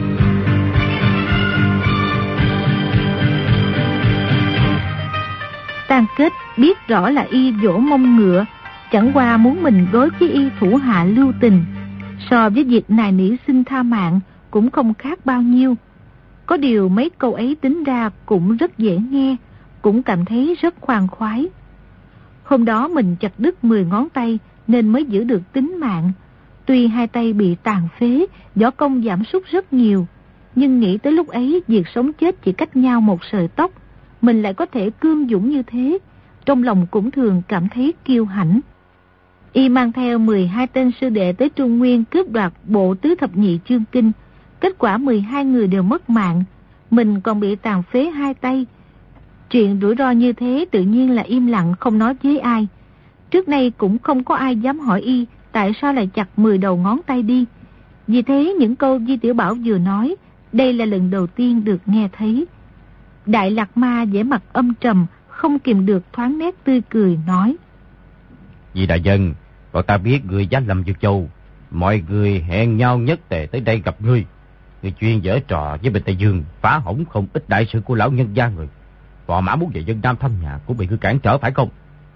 Tan Kết biết rõ là y vỗ mông ngựa, chẳng qua muốn mình đối với y thủ hạ lưu tình, so với việc nài nỉ xin tha mạng cũng không khác bao nhiêu. Có điều mấy câu ấy tính ra cũng rất dễ nghe, cũng cảm thấy rất khoan khoái. Hôm đó mình chặt đứt mười ngón tay nên mới giữ được tính mạng. Tuy hai tay bị tàn phế, võ công giảm sút rất nhiều, nhưng nghĩ tới lúc ấy việc sống chết chỉ cách nhau một sợi tóc, mình lại có thể cương dũng như thế, trong lòng cũng thường cảm thấy kiêu hãnh. Y mang theo mười hai tên sư đệ tới Trung Nguyên cướp đoạt bộ tứ thập nhị chương kinh, kết quả mười hai người đều mất mạng, mình còn bị tàn phế hai tay. Chuyện rủi ro như thế tự nhiên là im lặng không nói với ai. Trước nay cũng không có ai dám hỏi y tại sao lại chặt mười đầu ngón tay đi. Vì thế những câu Di Tiểu Bảo vừa nói, đây là lần đầu tiên được nghe thấy. Đại Lạc Ma vẻ mặt âm trầm, không kìm được thoáng nét tươi cười nói: Vì đại dân, bọn ta biết người giá Lâm Dược Châu, mọi người hẹn nhau nhất tề tới đây gặp ngươi. Ngươi chuyên giở trò với bên Tây Dương, phá hỏng không ít đại sự của lão nhân gia người. Phò mã muốn về dân Nam thăm nhà cũng bị ngươi cản trở phải không?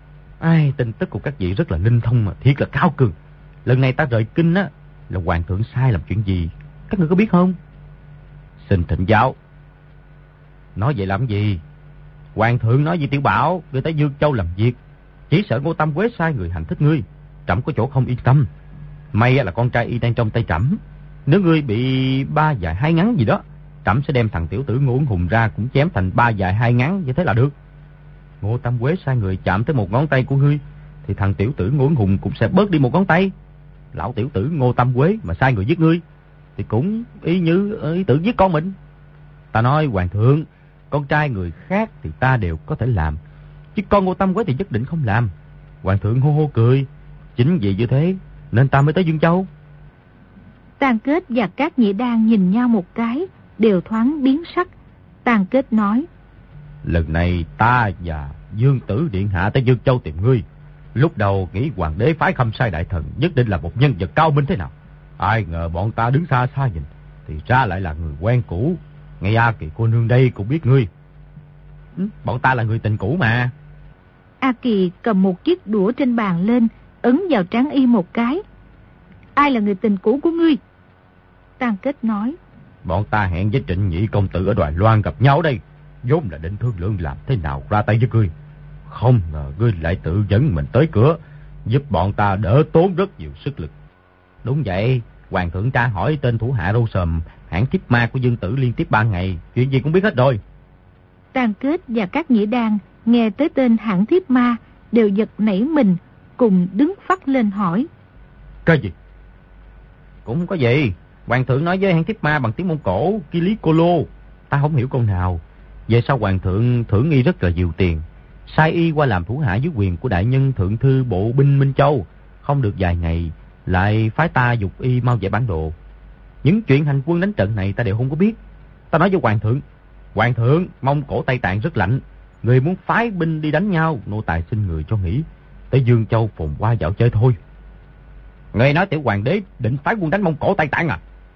Ai, tin tức của các vị rất là linh thông mà, thiệt là cao cường. Lần này ta rời kinh á, là hoàng thượng sai làm chuyện gì, các người có biết không? Xin thỉnh giáo. Nói vậy làm gì? Hoàng thượng nói với Tiểu Bảo, người tới Dương Châu làm việc, chỉ sợ Ngô Tam Quế sai người hành thích ngươi, trẫm có chỗ không yên tâm. May là con trai y đang trong tay trẫm, nếu ngươi bị ba dài hai ngắn gì đó, trẫm sẽ đem thằng tiểu tử Ngô Uẩn Hùng ra cũng chém thành ba dài hai ngắn, như thế là được. Ngô Tam Quế sai người chạm tới một ngón tay của ngươi, thì thằng tiểu tử Ngô Uẩn Hùng cũng sẽ bớt đi một ngón tay. Lão tiểu tử Ngô Tam Quế mà sai người giết ngươi, thì cũng y như ý tưởng giết con mình. Ta nói hoàng thượng, con trai người khác thì ta đều có thể làm, chứ con Ngô Tam Quế thì nhất định không làm. Hoàng thượng hô hô cười. Chính vì như thế nên ta mới tới Dương Châu. Tàn Kết và Cát Nhĩ Đan nhìn nhau một cái, đều thoáng biến sắc. Tàn Kết nói: Lần này ta và Dương Tử Điện Hạ tới Dương Châu tìm ngươi. Lúc đầu nghĩ hoàng đế phái Khâm Sai đại thần nhất định là một nhân vật cao minh thế nào, ai ngờ bọn ta đứng xa xa nhìn, thì ra lại là người quen cũ. Ngay A Kỳ cô nương đây cũng biết ngươi. Ừ, bọn ta là người tình cũ mà. A Kỳ cầm một chiếc đũa trên bàn lên, ấn vào trán y một cái. Ai là người tình cũ của ngươi? Tàn Kết nói: Bọn ta hẹn với Trịnh Nhị công tử ở Đài Loan gặp nhau đây, vốn là định thương lượng làm thế nào ra tay với ngươi. Không ngờ ngươi lại tự dẫn mình tới cửa, giúp bọn ta đỡ tốn rất nhiều sức lực. Đúng vậy, hoàng thượng tra hỏi tên thủ hạ râu sờm hãng thiếp ma của Dương Tử liên tiếp ba ngày, chuyện gì cũng biết hết rồi. Tàn Kết và Cát Nhĩ Đan nghe tới tên hãng thiếp ma đều giật nảy mình, cùng đứng phắt lên hỏi: Cái gì? Cũng không có gì. Hoàng thượng nói với hãng thiếp ma bằng tiếng Mông Cổ, Kili Kolo. Ta không hiểu câu nào. Về sau hoàng thượng thưởng y rất là nhiều tiền, sai y qua làm thủ hạ dưới quyền của đại nhân thượng thư bộ binh Minh Châu. Không được vài ngày lại phái ta dục y mau vẽ bản đồ. Những chuyện hành quân đánh trận này ta đều không có biết. Ta nói với hoàng thượng: Hoàng thượng, Mông Cổ Tây Tạng rất lạnh, người muốn phái binh đi đánh nhau, nô tài xin người cho nghỉ, tới Dương Châu phồn qua dạo chơi thôi. Người nói tiểu hoàng đế định phái quân đánh Mông Cổ Tây Tạng à?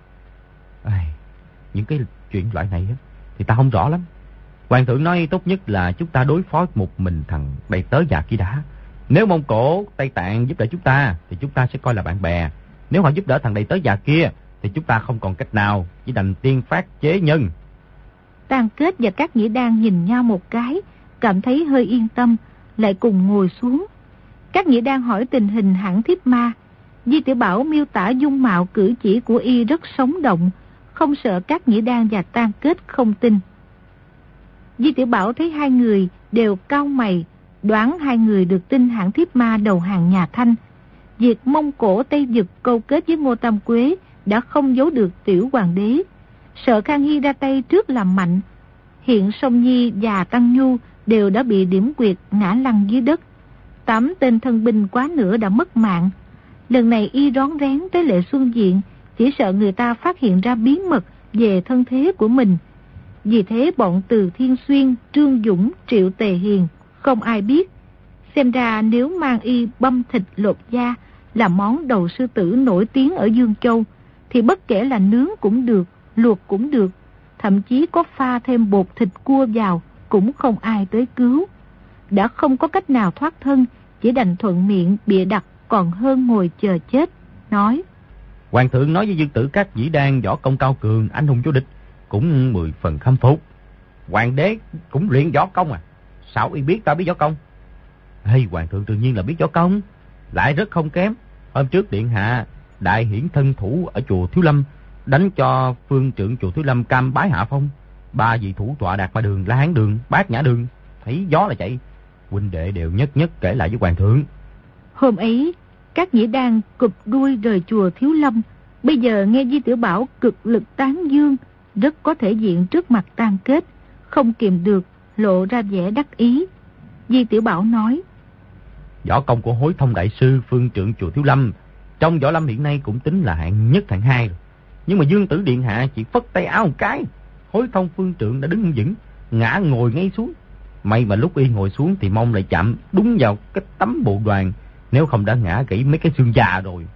À, những cái chuyện loại này á, thì ta không rõ lắm. Hoàng thượng nói tốt nhất là chúng ta đối phó một mình thằng đầy tớ già kia đã. Nếu Mông Cổ Tây Tạng giúp đỡ chúng ta thì chúng ta sẽ coi là bạn bè. Nếu họ giúp đỡ thằng đầy tớ già kia thì chúng ta không còn cách nào, chỉ đành tiên phát chế nhân. Tàn Kết và Cát Nhĩ Đan nhìn nhau một cái, cảm thấy hơi yên tâm, lại cùng ngồi xuống. Cát Nhĩ Đan hỏi tình hình hãng thiếp ma. Di Tiểu Bảo miêu tả dung mạo cử chỉ của y rất sống động, không sợ Cát Nhĩ Đan và Tàn Kết không tin. Di Tiểu Bảo thấy hai người đều cau mày, đoán hai người được tin hãng thiếp ma đầu hàng nhà Thanh. Việc Mông Cổ Tây Dực câu kết với Ngô Tam Quế đã không giấu được tiểu hoàng đế, sợ Khang Hy ra tay trước làm mạnh. Hiện Song Nhi và Tăng Nhu đều đã bị điểm quyệt ngã lăn dưới đất. Tám tên thân binh quá nữa đã mất mạng. Lần này y rón rén tới Lệ Xuân Diện, chỉ sợ người ta phát hiện ra bí mật về thân thế của mình. Vì thế bọn Từ Thiên Xuyên, Trương Dũng, Triệu Tề Hiền không ai biết. Xem ra nếu mang y băm thịt lột da là món đầu sư tử nổi tiếng ở Dương Châu, thì bất kể là nướng cũng được, luộc cũng được, thậm chí có pha thêm bột thịt cua vào cũng không ai tới cứu. Đã không có cách nào thoát thân, chỉ đành thuận miệng bịa đặt còn hơn ngồi chờ chết. Nói: Hoàng thượng nói với Dương Tử Cát Nhĩ Đan võ công cao cường, anh hùng vô địch, cũng mười phần khâm phục. Hoàng đế cũng luyện võ công à? Sao y biết ta biết võ công? Hay hoàng thượng tự nhiên là biết võ công, lại rất không kém. Hôm trước điện hạ đại hiển thân thủ ở chùa Thiếu Lâm, đánh cho phương trưởng chùa Thiếu Lâm cam bái hạ phong. Ba vị thủ tọa Đạt Ma Đường, La Hán Đường, Bát Nhã Đường thấy gió là chạy. Huynh đệ đều nhất nhất kể lại với hoàng thượng. Hôm ấy Cát Nhĩ Đan cụp đuôi rời chùa Thiếu Lâm, bây giờ nghe Di Tiểu Bảo cực lực tán dương, rất có thể diện trước mặt Tàn Kết, không kìm được lộ ra vẻ đắc ý. Di Tiểu Bảo nói: Võ công của Hối Thông đại sư, phương trưởng chùa Thiếu Lâm, trong võ lâm hiện nay cũng tính là hạng nhất hạng hai rồi. Nhưng mà Dương Tử điện hạ chỉ phất tay áo một cái, Hối Thông phương trưởng đã đứng vững, ngã ngồi ngay xuống. May mà lúc y ngồi xuống thì mông lại chạm đúng vào cái tấm bộ đoàn, nếu không đã ngã gãy mấy cái xương già rồi.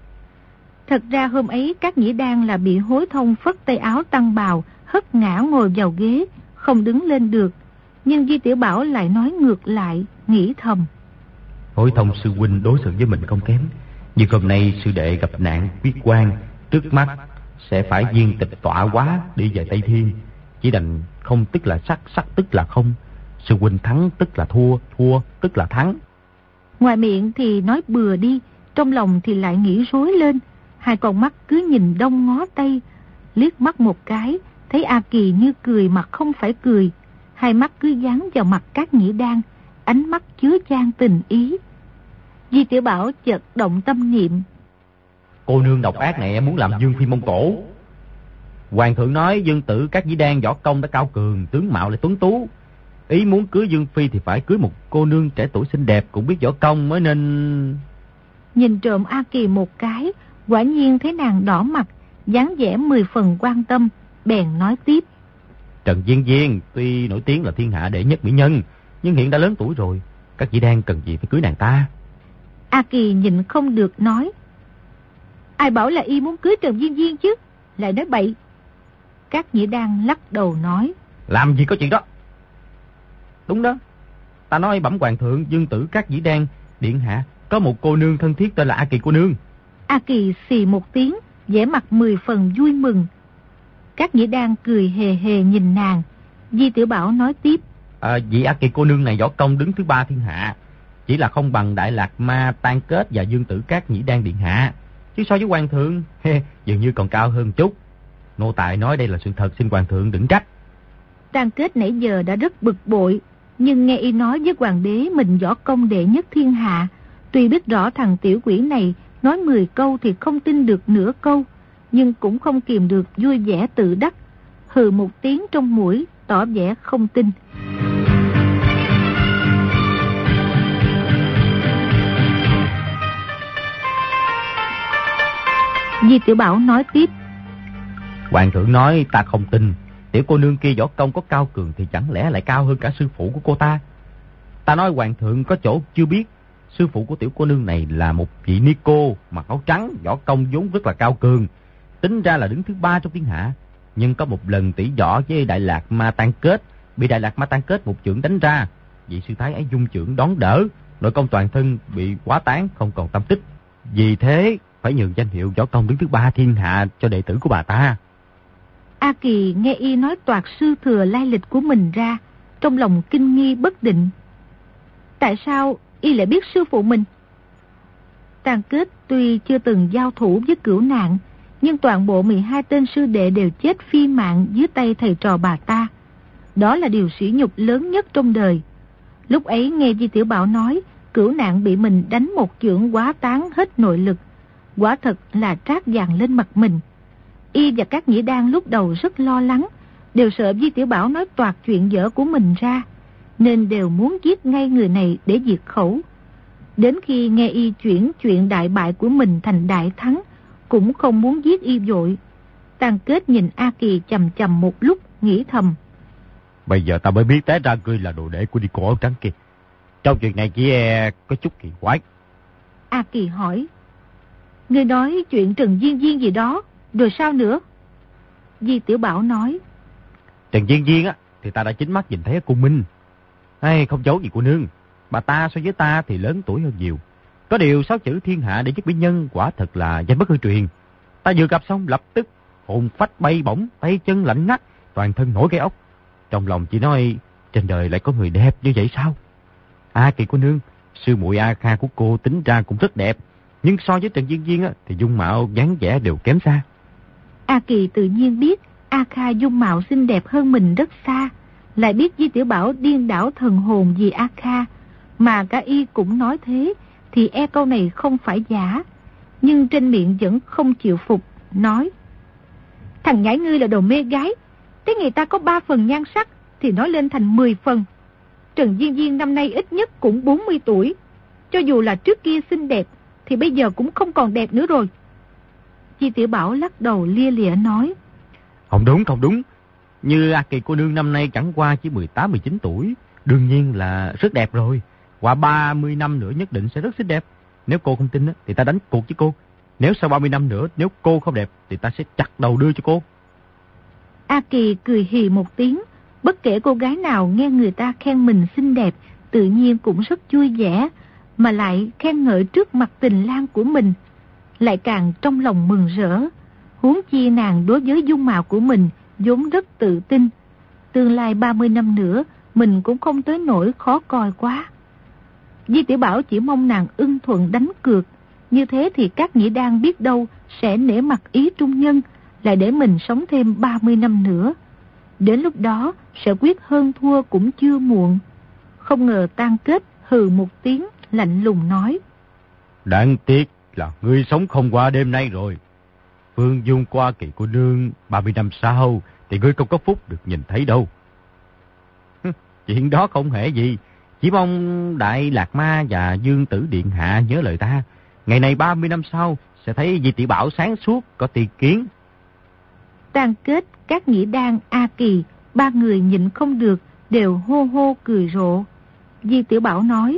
Thật ra hôm ấy Cát Nhĩ Đan là bị Hối Thông phất tay áo tăng bào, hất ngã ngồi vào ghế, không đứng lên được. Nhưng Di Tiểu Bảo lại nói ngược lại, nghĩ thầm: Hối Thông sư huynh đối xử với mình không kém, nhưng hôm nay sư đệ gặp nạn quyết quan, trước mắt sẽ phải viên tịch tọa hóa đi về Tây Thiên. Chỉ đành không tức là sắc, sắc tức là không. Sư huynh thắng tức là thua, thua tức là thắng. Ngoài miệng thì nói bừa đi, trong lòng thì lại nghĩ rối lên. Hai con mắt cứ nhìn đông ngó tây, liếc mắt một cái, thấy A Kỳ như cười mà không phải cười. Hai mắt cứ dán vào mặt Cát Nhĩ Đan, ánh mắt chứa chan tình ý. Di Tiểu Bảo chợt động tâm niệm. Cô nương độc ác này muốn làm Dương Phi Mông Cổ. Hoàng thượng nói Dương tử Cát Nhĩ Đan võ công đã cao cường, tướng mạo lại tuấn tú. Ý muốn cưới Dương Phi thì phải cưới một cô nương trẻ tuổi xinh đẹp, cũng biết võ công mới nên... Nhìn trộm A Kỳ một cái, quả nhiên thấy nàng đỏ mặt, dáng vẻ mười phần quan tâm, bèn nói tiếp. Trần Diên Diên tuy nổi tiếng là thiên hạ đệ nhất mỹ nhân, nhưng hiện đã lớn tuổi rồi, Cát Nhĩ Đan cần gì phải cưới nàng ta. A Kỳ nhịn không được nói. Ai bảo là y muốn cưới Trần Diên Diên chứ, lại nói bậy. Cát Nhĩ Đan lắc đầu nói. Làm gì có chuyện đó. Đúng đó, ta nói bẩm hoàng thượng, Dương tử Cát Nhĩ Đan điện hạ có một cô nương thân thiết tên là A Kỳ cô nương. A Kỳ xì một tiếng, vẻ mặt mười phần vui mừng. Cát Nhĩ Đan cười hề hề nhìn nàng. Di Tiểu Bảo nói tiếp. À, vị A Kỳ cô nương này võ công đứng thứ ba thiên hạ, chỉ là không bằng Đại Lạc Ma Tan Kết và Dương tử Cát Nhĩ Đan điện hạ, chứ so với hoàng thượng he, dường như còn cao hơn chút. Nô tài nói đây là sự thật, xin hoàng thượng đừng trách. Tan Kết nãy giờ đã rất bực bội, nhưng nghe y nói với hoàng đế mình võ công đệ nhất thiên hạ, tuy biết rõ thằng tiểu quỷ này nói mười câu thì không tin được nửa câu, nhưng cũng không kìm được vui vẻ tự đắc, hừ một tiếng trong mũi, tỏ vẻ không tin. Di Tiểu Bảo nói tiếp. Hoàng thượng nói ta không tin. Tiểu cô nương kia võ công có cao cường thì chẳng lẽ lại cao hơn cả sư phụ của cô ta. Ta nói hoàng thượng có chỗ chưa biết. Sư phụ của tiểu cô nương này là một vị ni cô mặc áo trắng, võ công vốn rất là cao cường, tính ra là đứng thứ ba trong thiên hạ. Nhưng có một lần tỷ võ với Đại Lạc Ma Tan Kết, bị Đại Lạc Ma Tan Kết một chưởng đánh ra. Vị sư thái ấy dung chưởng đón đỡ, nội công toàn thân bị quá tán, không còn tâm tích. Vì thế phải nhường danh hiệu võ công đứng thứ ba thiên hạ cho đệ tử của bà ta. A Kỳ nghe y nói toạc sư thừa lai lịch của mình ra, trong lòng kinh nghi bất định. Tại sao y lại biết sư phụ mình? Tan Kết tuy chưa từng giao thủ với Cửu Nạn, nhưng toàn bộ mười hai tên sư đệ đều chết phi mạng dưới tay thầy trò bà ta. Đó là điều sỉ nhục lớn nhất trong đời. Lúc ấy nghe Di Tiểu Bảo nói Cửu Nạn bị mình đánh một chưởng quá tán hết nội lực, quả thật là trát vàng lên mặt mình. Y và Cát Nhĩ Đan lúc đầu rất lo lắng, đều sợ Di Tiểu Bảo nói toạc chuyện dở của mình ra, nên đều muốn giết ngay người này để diệt khẩu. Đến khi nghe y chuyển chuyện đại bại của mình thành đại thắng, cũng không muốn giết y vội. Tan Kết nhìn A Kỳ chầm chầm một lúc, nghĩ thầm. Bây giờ ta mới biết té ra ngươi là đồ đệ của đi cô áo trắng kia. Trong chuyện này chỉ e có chút kỳ quái. A Kỳ hỏi. Ngươi nói chuyện Trần Diên Diên gì đó, rồi sao nữa? Di Tiểu Bảo nói. Trần Diên Diên á, thì ta đã chính mắt nhìn thấy ở cung Minh. Hay không giấu gì cô nương, bà ta so với ta thì lớn tuổi hơn nhiều. Có điều sáu chữ thiên hạ đệ nhất mỹ nhân quả thật là danh bất hư truyền. Ta vừa gặp xong lập tức hồn phách bay bổng, tay chân lạnh ngắt, toàn thân nổi gai ốc. Trong lòng chỉ nói trên đời lại có người đẹp như vậy sao? A Kỳ cô nương, sư muội A Kha của cô tính ra cũng rất đẹp, nhưng so với Trần Diên Diên á, thì dung mạo dáng vẻ đều kém xa. A Kỳ tự nhiên biết A Kha dung mạo xinh đẹp hơn mình rất xa, lại biết Di Tiểu Bảo điên đảo thần hồn vì A Kha, mà cả y cũng nói thế, thì e câu này không phải giả. Nhưng trên miệng vẫn không chịu phục, nói. Thằng nhãi ngươi là đồ mê gái, thế người ta có ba phần nhan sắc thì nói lên thành mười phần. Trần Diên Diên năm nay ít nhất cũng bốn mươi tuổi, cho dù là trước kia xinh đẹp thì bây giờ cũng không còn đẹp nữa rồi. Di Tiểu Bảo lắc đầu lia lịa nói. Không đúng, không đúng. Như A Kỳ cô nương năm nay chẳng qua chỉ mười tám mười chín tuổi, đương nhiên là rất đẹp rồi. Qua ba mươi năm nữa nhất định sẽ rất xinh đẹp. Nếu cô không tin thì ta đánh cuộc với cô. Nếu sau ba mươi năm nữa nếu cô không đẹp thì ta sẽ chặt đầu đưa cho cô. A Kỳ cười hì một tiếng. Bất kể cô gái nào nghe người ta khen mình xinh đẹp, tự nhiên cũng rất vui vẻ. mà lại khen ngợi trước mặt tình lang của mình, lại càng trong lòng mừng rỡ. Huống chi nàng đối với dung mạo của mình vốn rất tự tin, tương lai ba mươi năm nữa mình cũng không tới nỗi khó coi quá. Di Tiểu Bảo chỉ mong nàng ưng thuận đánh cược, như thế thì các Nhĩ Đan biết đâu sẽ nể mặt ý trung nhân, lại để mình sống thêm ba mươi năm nữa. Đến lúc đó sẽ quyết hơn thua cũng chưa muộn. Không ngờ Tan Kết hừ một tiếng lạnh lùng nói: Đáng tiếc là ngươi sống không qua đêm nay rồi. Phương Dung qua Kỳ cô nương ba mươi năm sau thì ngươi không có phúc được nhìn thấy đâu. Chuyện đó không hề gì. Chỉ mong Đại Lạc Ma và Dương Tử Điện Hạ nhớ lời ta. Ngày này ba mươi năm sau sẽ thấy Di Tiểu Bảo sáng suốt có tri kiến. Tan Kết, các Nhĩ Đan, A Kỳ, ba người nhịn không được, đều hô hô cười rộ. Di Tiểu Bảo nói: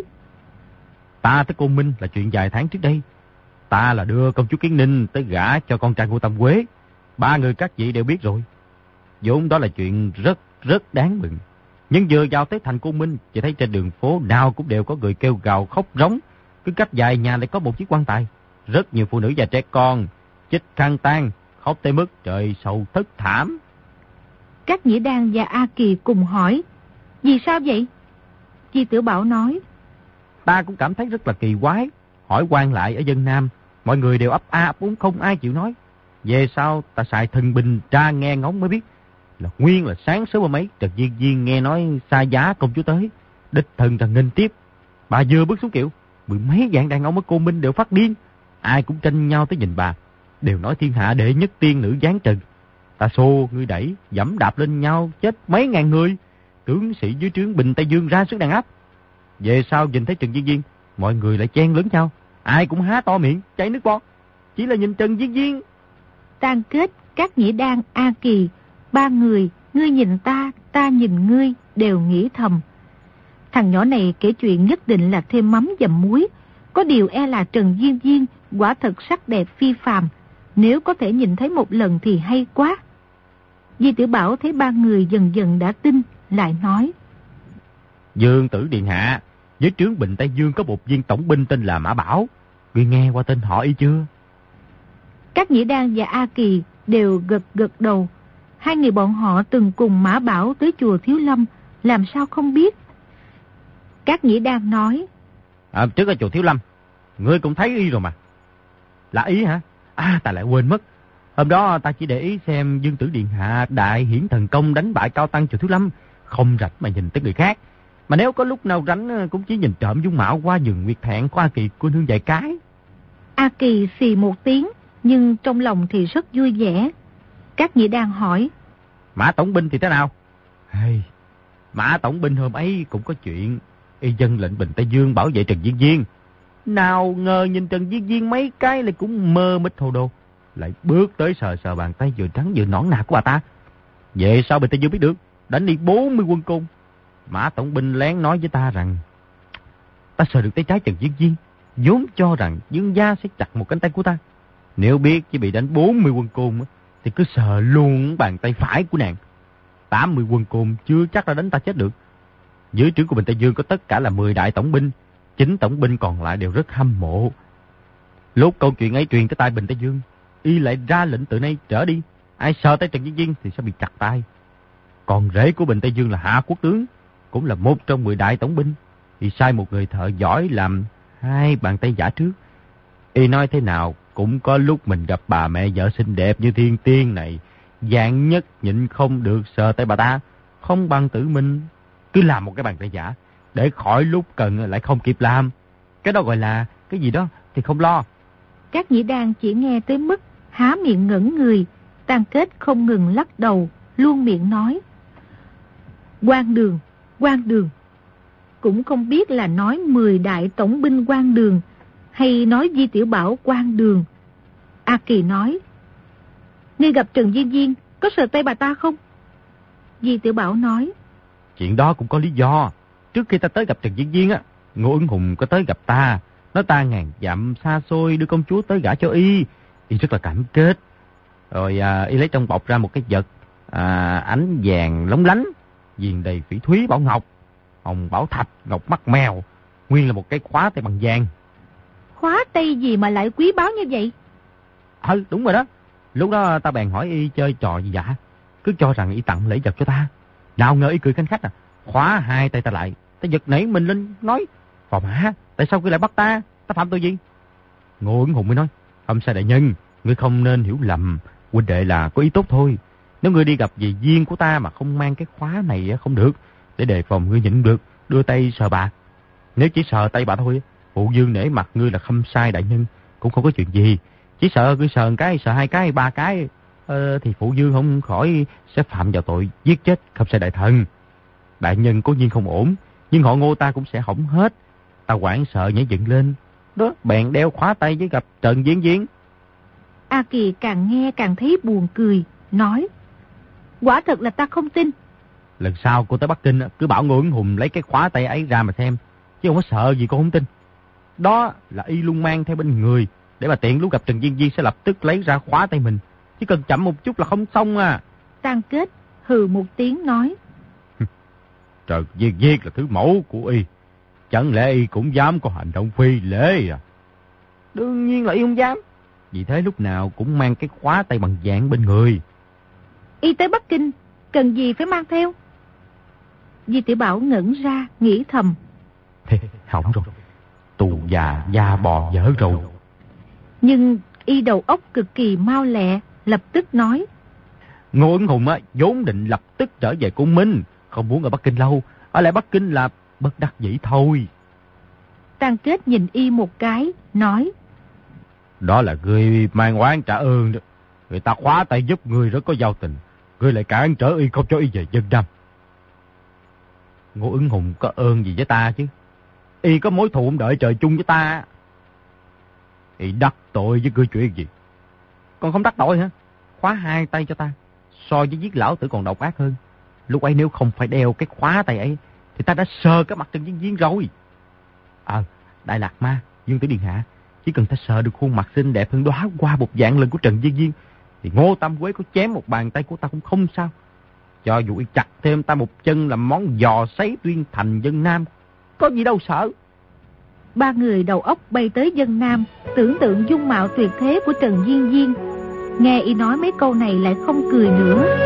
Ta tới Côn Minh là chuyện vài tháng trước đây. Ta là đưa công chúa Kiến Ninh tới gả cho con trai của Tâm Quế. Ba người các vị đều biết rồi. Vốn đó là chuyện rất rất đáng mừng. Nhưng vừa vào tới thành Côn Minh, chỉ thấy trên đường phố nào cũng đều có người kêu gào khóc rống. Cứ cách vài nhà lại có một chiếc quan tài. Rất nhiều phụ nữ và trẻ con chích khăn tang, khóc tới mức trời sầu thất thảm. Các Nhĩ Đan và A Kỳ cùng hỏi: Vì sao vậy? Di Tiểu Bảo nói: Ta cũng cảm thấy rất là kỳ quái. Hỏi quan lại ở dân Nam, mọi người đều ấp a ấp úng, không ai chịu nói. Về sau ta xài thần bình tra nghe ngóng mới biết là nguyên là sáng sớm hôm ấy Trần Viên Viên nghe nói xa giá công chúa tới, đích thần rằng nghênh tiếp. Bà vừa bước xuống kiệu, mười mấy vạn đàn ông ở Côn Minh đều phát điên, ai cũng tranh nhau tới nhìn bà, đều nói thiên hạ đệ nhất tiên nữ giáng trần. Ta xô ngươi đẩy dẫm đạp lên nhau, chết mấy ngàn người. Tướng sĩ dưới trướng Bình Tây Dương ra sức đàn áp. Về sau nhìn thấy Trần Viên Viên, mọi người lại chen lấn nhau, ai cũng há to miệng chảy nước bọt, chỉ là nhìn Trần Viên Viên. Tan Kết, các Nhĩ Đan, A Kỳ, ba người, ngươi nhìn ta, ta nhìn ngươi, đều nghĩ thầm: thằng nhỏ này kể chuyện nhất định là thêm mắm dầm muối. Có điều e là Trần Viên Viên quả thật sắc đẹp phi phàm, nếu có thể nhìn thấy một lần thì hay quá. Di Tiểu Bảo thấy ba người dần dần đã tin, lại nói: Dương Tử Điện Hạ, dưới trướng Bình Tây Dương có một viên tổng binh tên là Mã Bảo, ngươi nghe qua tên họ y chưa? Các Nhĩ Đan và A Kỳ đều gật gật đầu. Hai người bọn họ từng cùng Mã Bảo tới chùa Thiếu Lâm, làm sao không biết. Các Nhĩ Đan nói: À, trước ở chùa Thiếu Lâm, ngươi cũng thấy y rồi mà. Là ý hả? À, ta lại quên mất. Hôm đó ta chỉ để ý xem Dương Tử Điện Hạ đại hiển thần công đánh bại cao tăng chùa Thiếu Lâm, không rảnh mà nhìn tới người khác. Mà nếu có lúc nào rảnh cũng chỉ nhìn trộm dung mạo qua giường nguyệt thẹn của A Kỳ cô nương vài cái. A Kỳ xì một tiếng, nhưng trong lòng thì rất vui vẻ. Các Nhĩ Đan hỏi: Mã tổng binh thì thế nào? Hey, Mã tổng binh hôm ấy cũng có chuyện. Y dân lệnh Bình Tây Dương bảo vệ Trần Viên Viên. Nào ngờ nhìn Trần Viên Viên mấy cái lại cũng mơ mịt hồ đồ, lại bước tới sờ sờ bàn tay vừa trắng vừa nõn nà của bà ta. Vậy sao Bình Tây Dương biết được? Đánh đi bốn mươi quân côn. Mã tổng binh lén nói với ta rằng ta sờ được tay trái Trần Viên Viên, vốn cho rằng Dương gia sẽ chặt một cánh tay của ta. Nếu biết chỉ bị đánh bốn mươi quân côn thì cứ sờ luôn bàn tay phải của nàng. tám mươi quân côn chưa chắc đã đánh ta chết được. Dưới trướng của Bình Tây Dương có tất cả là mười đại tổng binh, chín tổng binh còn lại đều rất hâm mộ. Lúc câu chuyện ấy truyền tới tai Bình Tây Dương, y lại ra lệnh từ nay trở đi, ai sờ tay Trần Viên Viên thì sẽ bị chặt tay. Còn rể của Bình Tây Dương là Hạ Quốc tướng, cũng là một trong mười đại tổng binh, y sai một người thợ giỏi làm hai bàn tay giả trước. Y nói thế nào cũng có lúc mình gặp bà mẹ vợ xinh đẹp như thiên tiên này, dạng nhất nhịn không được sờ tay bà ta, không bằng tự mình cứ làm một cái bàn tay giả, để khỏi lúc cần lại không kịp làm. Cái đó gọi là cái gì đó thì không lo. Các Nhĩ Đan chỉ nghe tới mức há miệng ngẩn người. Tan Kết không ngừng lắc đầu, luôn miệng nói: Quan Đường, Quan Đường. Cũng không biết là nói mười đại tổng binh Quan Đường hay nói Di Tiểu Bảo Quan Đường. A Kỳ nói: Ngươi gặp Trần Viên Viên có sờ tay bà ta không? Di Tiểu Bảo nói: Chuyện đó cũng có lý do. Trước khi ta tới gặp Trần Viên Viên á, Ngô Ứng Hùng có tới gặp ta, nói ta ngàn dặm xa xôi đưa công chúa tới gả cho y. Y rất là cảm kết. Rồi à, y lấy trong bọc ra một cái vật à, ánh vàng lóng lánh, viền đầy phỉ thúy bảo ngọc, hồng bảo thạch, ngọc mắt mèo. nguyên là một cái khóa tay bằng vàng. Khóa tay gì mà lại quý báu như vậy? Ừ, đúng rồi đó. Lúc đó ta bèn hỏi y chơi trò gì dạ, cứ cho rằng y tặng lễ vật cho ta. Nào ngờ y cười khanh khách à, khóa hai tay ta lại. Ta giật nảy mình lên nói, phò mã, tại sao ngươi lại bắt ta? Ta phạm tội gì? Ngô Ứng Hùng mới nói, không sai đại nhân, ngươi không nên hiểu lầm, huynh đệ là có ý tốt thôi. Nếu ngươi đi gặp dì Duyên của ta mà không mang cái khóa này không được, để đề phòng ngươi nhịn được, đưa tay sờ bà. Nếu chỉ sờ tay bà thôi, phụ dương nể mặt ngươi là không sai đại nhân, cũng không có chuyện gì. Chỉ sợ ngươi sờ một cái, sờ hai cái, ba cái, ờ, thì phụ dương không khỏi sẽ phạm vào tội giết chết không sai đại thần. Đại nhân cố nhiên không ổn, nhưng họ Ngô ta cũng sẽ hỏng hết. Ta hoảng sợ nhảy dựng lên, đó bèn đeo khóa tay với gặp Trần Viên Viên. A Kỳ càng nghe càng thấy buồn cười, nói, quả thật là ta không tin. Lần sau cô tới Bắc Kinh cứ bảo Ngô Ứng Hùng lấy cái khóa tay ấy ra mà xem, chứ không có sợ gì cô không tin. Đó là y luôn mang theo bên người, để mà tiện lúc gặp Trần Viên Viên sẽ lập tức lấy ra khóa tay mình, chỉ cần chậm một chút là không xong à. Tang Kết hừ một tiếng nói, Trần Viên Viên là thứ mẫu của y, chẳng lẽ y cũng dám có hành động phi lễ à? Đương nhiên là y không dám, vì thế lúc nào cũng mang cái khóa tay bằng vàng bên người. Y tới Bắc Kinh cần gì phải mang theo? Di Tiểu Bảo ngẩn ra nghĩ thầm, hỏng rồi, tù già da bò dở rồi. Nhưng y đầu óc cực kỳ mau lẹ, lập tức nói, Ngô Ứng Hùng á vốn định lập tức trở về Cung Minh, không muốn ở Bắc Kinh lâu, ở lại Bắc Kinh là bất đắc dĩ thôi. Tang Kết nhìn y một cái, nói, đó là ngươi mang oán trả ơn đó. Người ta khóa tay giúp ngươi rất có giao tình, ngươi lại cản trở y không cho y về Vân Nam. Ngô Ứng Hùng có ơn gì với ta chứ? Y có mối thù đợi trời chung với ta. Y đắc tội với ngươi chuyện gì? Còn không đắc tội hả? Khóa hai tay cho ta, so với giết lão tử còn độc ác hơn. Lúc ấy nếu không phải đeo cái khóa tay ấy thì ta đã sờ cái mặt Trần Viên Viên rồi. Ờ, à, Đại Lạc Ma, Dương Tử Điện Hạ, chỉ cần ta sờ được khuôn mặt xinh đẹp hơn đóa qua một vạn lần của Trần Viên Viên, thì Ngô Tam Quế có chém một bàn tay của ta cũng không sao. Cho dù y chặt thêm ta một chân làm món giò sấy Tuyên Thành Vân Nam, có gì đâu sợ. Ba người đầu óc bay tới Vân Nam, tưởng tượng dung mạo tuyệt thế của Trần Viên Viên. Nghe y nói mấy câu này lại không cười nữa.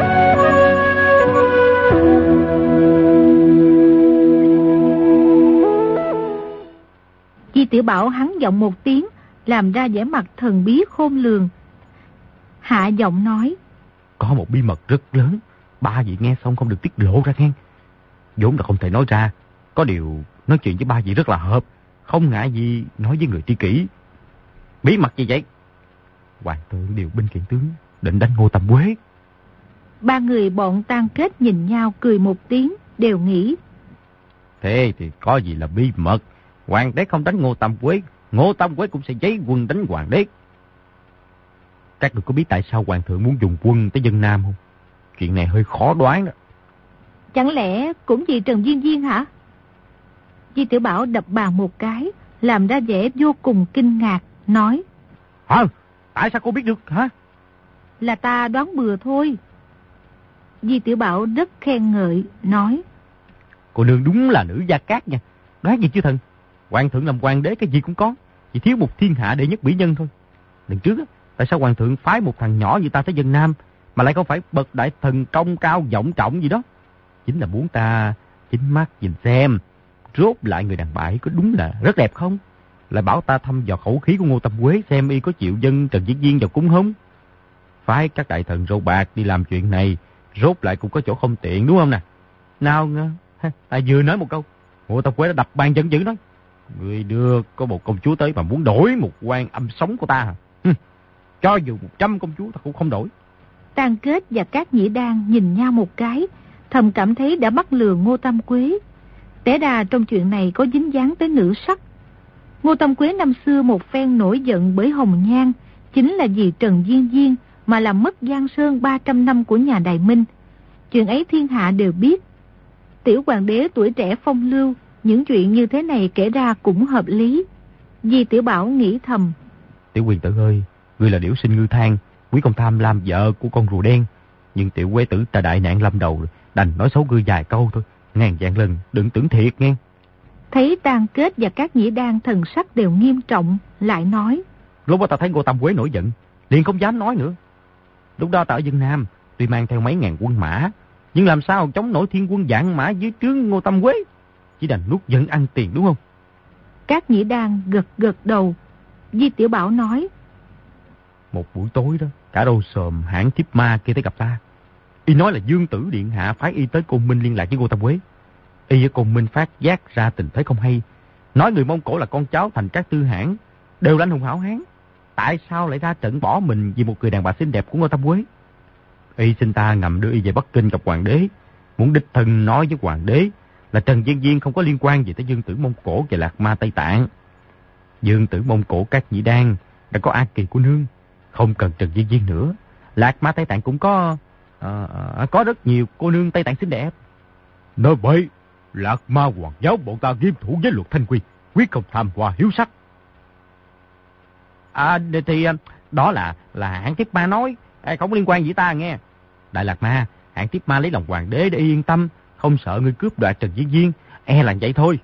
Di Tiểu Bảo hắn giọng một tiếng, làm ra vẻ mặt thần bí khôn lường. Hạ giọng nói, có một bí mật rất lớn, ba vị nghe xong không được tiết lộ ra nghe. Vốn là không thể nói ra, có điều nói chuyện với ba vị rất là hợp, không ngại gì nói với người tri kỷ. Bí mật gì vậy? Hoàng thượng điều binh kiện tướng, định đánh Ngô Tam Quế. Ba người bọn Tang Kết nhìn nhau cười một tiếng, đều nghĩ, thế thì có gì là bí mật? Hoàng đế không đánh Ngô Tam Quế, Ngô Tam Quế cũng sẽ giấy quân đánh hoàng đế. Các người có biết tại sao hoàng thượng muốn dùng quân tới Vân Nam không? Chuyện này hơi khó đoán đó. Chẳng lẽ cũng vì Trần Viên Viên hả? Di Tiểu Bảo đập bàn một cái, làm ra vẻ vô cùng kinh ngạc, nói, hả? Tại sao cô biết được hả? Là ta đoán bừa thôi. Di Tiểu Bảo rất khen ngợi, nói, cô nương đúng là nữ gia cát nha. Đoán gì chứ thần? Hoàng thượng làm hoàng đế cái gì cũng có, chỉ thiếu một thiên hạ đệ nhất mỹ nhân thôi. Lần trước á, tại sao hoàng thượng phái một thằng nhỏ như ta tới Vân Nam, mà lại không phải bậc đại thần công cao vọng trọng gì đó? Chính là muốn ta chính mắt nhìn xem, rốt lại người đàn bà ấy có đúng là rất đẹp không? Lại bảo ta thăm dò khẩu khí của Ngô Tam Quế xem y có chịu dân Trần Viên Viên vào cung không? Phái các đại thần râu bạc đi làm chuyện này, rốt lại cũng có chỗ không tiện đúng không nè? Nào ngờ, ta vừa nói một câu, Ngô Tam Quế đã đập bàn giận dữ nói, người đưa có một công chúa tới mà muốn đổi một quan âm sống của ta hả? Hừ, cho dù một trăm công chúa ta cũng không đổi. Tang Kết và Cát Nhĩ Đan nhìn nhau một cái, thầm cảm thấy đã bắt lừa Ngô Tam Quế. Té ra trong chuyện này có dính dáng tới nữ sắc. Ngô Tam Quế năm xưa một phen nổi giận bởi Hồng Nhan, chính là vì Trần Viên Viên mà làm mất Giang Sơn ba trăm năm của nhà Đại Minh. Chuyện ấy thiên hạ đều biết. Tiểu hoàng đế tuổi trẻ phong lưu, những chuyện như thế này kể ra cũng hợp lý. Di Tiểu Bảo nghĩ thầm, Tiểu Quyền tử ơi, ngươi là điểu sinh ngư thang, quý công tham làm vợ của con rùa đen. Nhưng tiểu quế tử ta đại nạn lâm đầu, đành nói xấu ngươi vài câu thôi. Ngàn vạn lần đừng tưởng thiệt nghe. Thấy Tàn Kết và các nhĩ đan thần sắc đều nghiêm trọng, lại nói. Lúc đó ta thấy Ngô Tam Quế nổi giận, liền không dám nói nữa. Lúc đó ta ở Vân Nam, tuy mang theo mấy ngàn quân mã, nhưng làm sao chống nổi thiên quân vạn mã dưới trướng Ngô Tam Quế. Chỉ đành nuốt giận ăn tiền, đúng không? Các nhĩ đan gật gật đầu. Di Tiểu Bảo nói. Một buổi tối đó, cả đầu sòm hãng thiếp ma kia tới gặp ta. Y nói là Dương Tử Điện Hạ phái y tới Côn Minh liên lạc với Ngô Tam Quế. Y ở Côn Minh phát giác ra tình thế không hay, nói người Mông Cổ là con cháu thành các tư hãng, đều là anh hùng hảo hán. Tại sao lại ra trận bỏ mình vì một người đàn bà xinh đẹp của Ngô Tam Quế? Y xin ta ngầm đưa y về Bắc Kinh gặp hoàng đế, muốn đích thân nói với hoàng đế là Trần Viên Viên không có liên quan gì tới Dương Tử Mông Cổ và Lạc Ma Tây Tạng. Dương Tử Mông Cổ các nhĩ đan đã có A Kỳ của nương, không cần Trần Viên Viên nữa. Lạc Ma Tây Tạng cũng có uh, có rất nhiều cô nương Tây Tạng xinh đẹp. Nói vậy, Lạc Ma Hoàng giáo bọn ta nghiêm thủ với luật thanh quy, quyết không tham hoa hiếu sắc. À thì đó là là hãng thiếp ma nói, không có liên quan gì ta nghe. Đại Lạc Ma, hãng thiếp ma lấy lòng hoàng đế để yên tâm, không sợ ngươi cướp đoạt Trần Viên Viên, e là vậy thôi.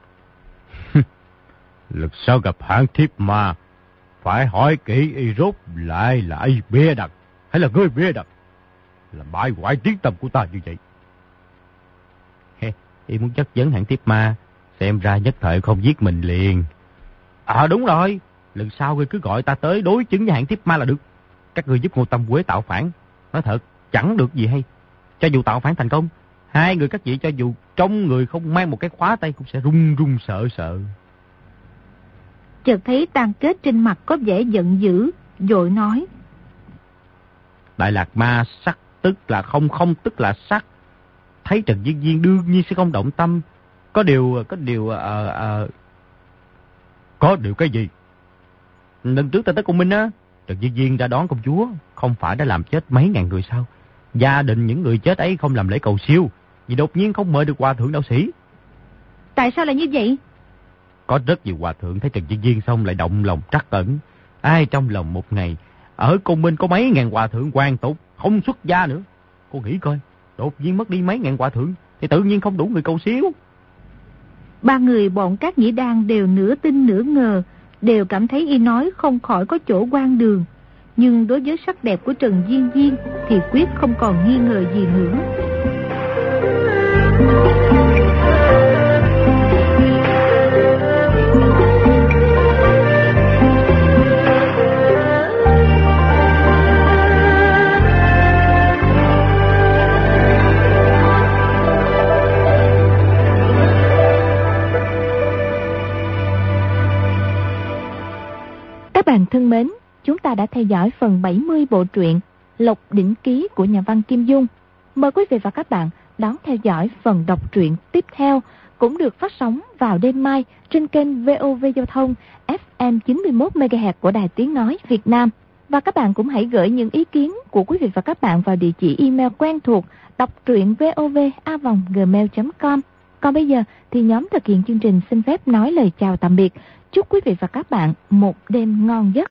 Lần sau gặp hãng thiếp ma, phải hỏi kỹ y rốt lại là y bia đặt, hay là ngươi bia đặt, là bại hoại tiếng tăm của ta như vậy. Y muốn chất vấn hãng thiếp ma, xem ra nhất thời không giết mình liền. À đúng rồi, lần sau ngươi cứ gọi ta tới đối chứng với hãng thiếp ma là được. Các ngươi giúp Ngô Tam Quế tạo phản, nói thật chẳng được gì hay. Cho dù tạo phản thành công, hai người các vị cho dù trong người không mang một cái khóa tay cũng sẽ run run sợ sợ. Chợt thấy Tàn Kết trên mặt có vẻ giận dữ, vội nói. Đại Lạc Ma sắc tức là không, không tức là sắc. Thấy Trần Viên Viên đương nhiên sẽ không động tâm. Có điều, có điều, uh, uh, có điều cái gì? Lần trước ta tới Côn Minh á, Trần Viên Viên đã đón công chúa, không phải đã làm chết mấy ngàn người sao? Gia đình những người chết ấy không làm lễ cầu siêu, vì đột nhiên không mời được hòa thượng đạo sĩ. Tại sao lại như vậy? Có rất nhiều hòa thượng thấy Trần Viên Viên xong lại động lòng trắc ẩn. Ai trong lòng một ngày, ở Côn Minh có mấy ngàn hòa thượng hoàn tục, không xuất gia nữa. Cô nghĩ coi, đột nhiên mất đi mấy ngàn hòa thượng, thì tự nhiên không đủ người cầu siêu. Ba người bọn các nhĩ đan đều nửa tin nửa ngờ, đều cảm thấy y nói không khỏi có chỗ quan đường. Nhưng đối với sắc đẹp của Trần Viên Viên thì quyết không còn nghi ngờ gì nữa. Các bạn thân mến, chúng ta đã theo dõi phần bảy mươi bộ truyện Lộc Đỉnh Ký của nhà văn Kim Dung. Mời quý vị và các bạn đón theo dõi phần đọc truyện tiếp theo, cũng được phát sóng vào đêm mai trên kênh vê o vê Giao thông ép em chín mươi mốt mê ga héc của Đài Tiếng Nói Việt Nam. Và các bạn cũng hãy gửi những ý kiến của quý vị và các bạn vào địa chỉ email quen thuộc đọc truyện vov a vòng gmail chấm com. Còn bây giờ thì nhóm thực hiện chương trình xin phép nói lời chào tạm biệt. Chúc quý vị và các bạn một đêm ngon giấc.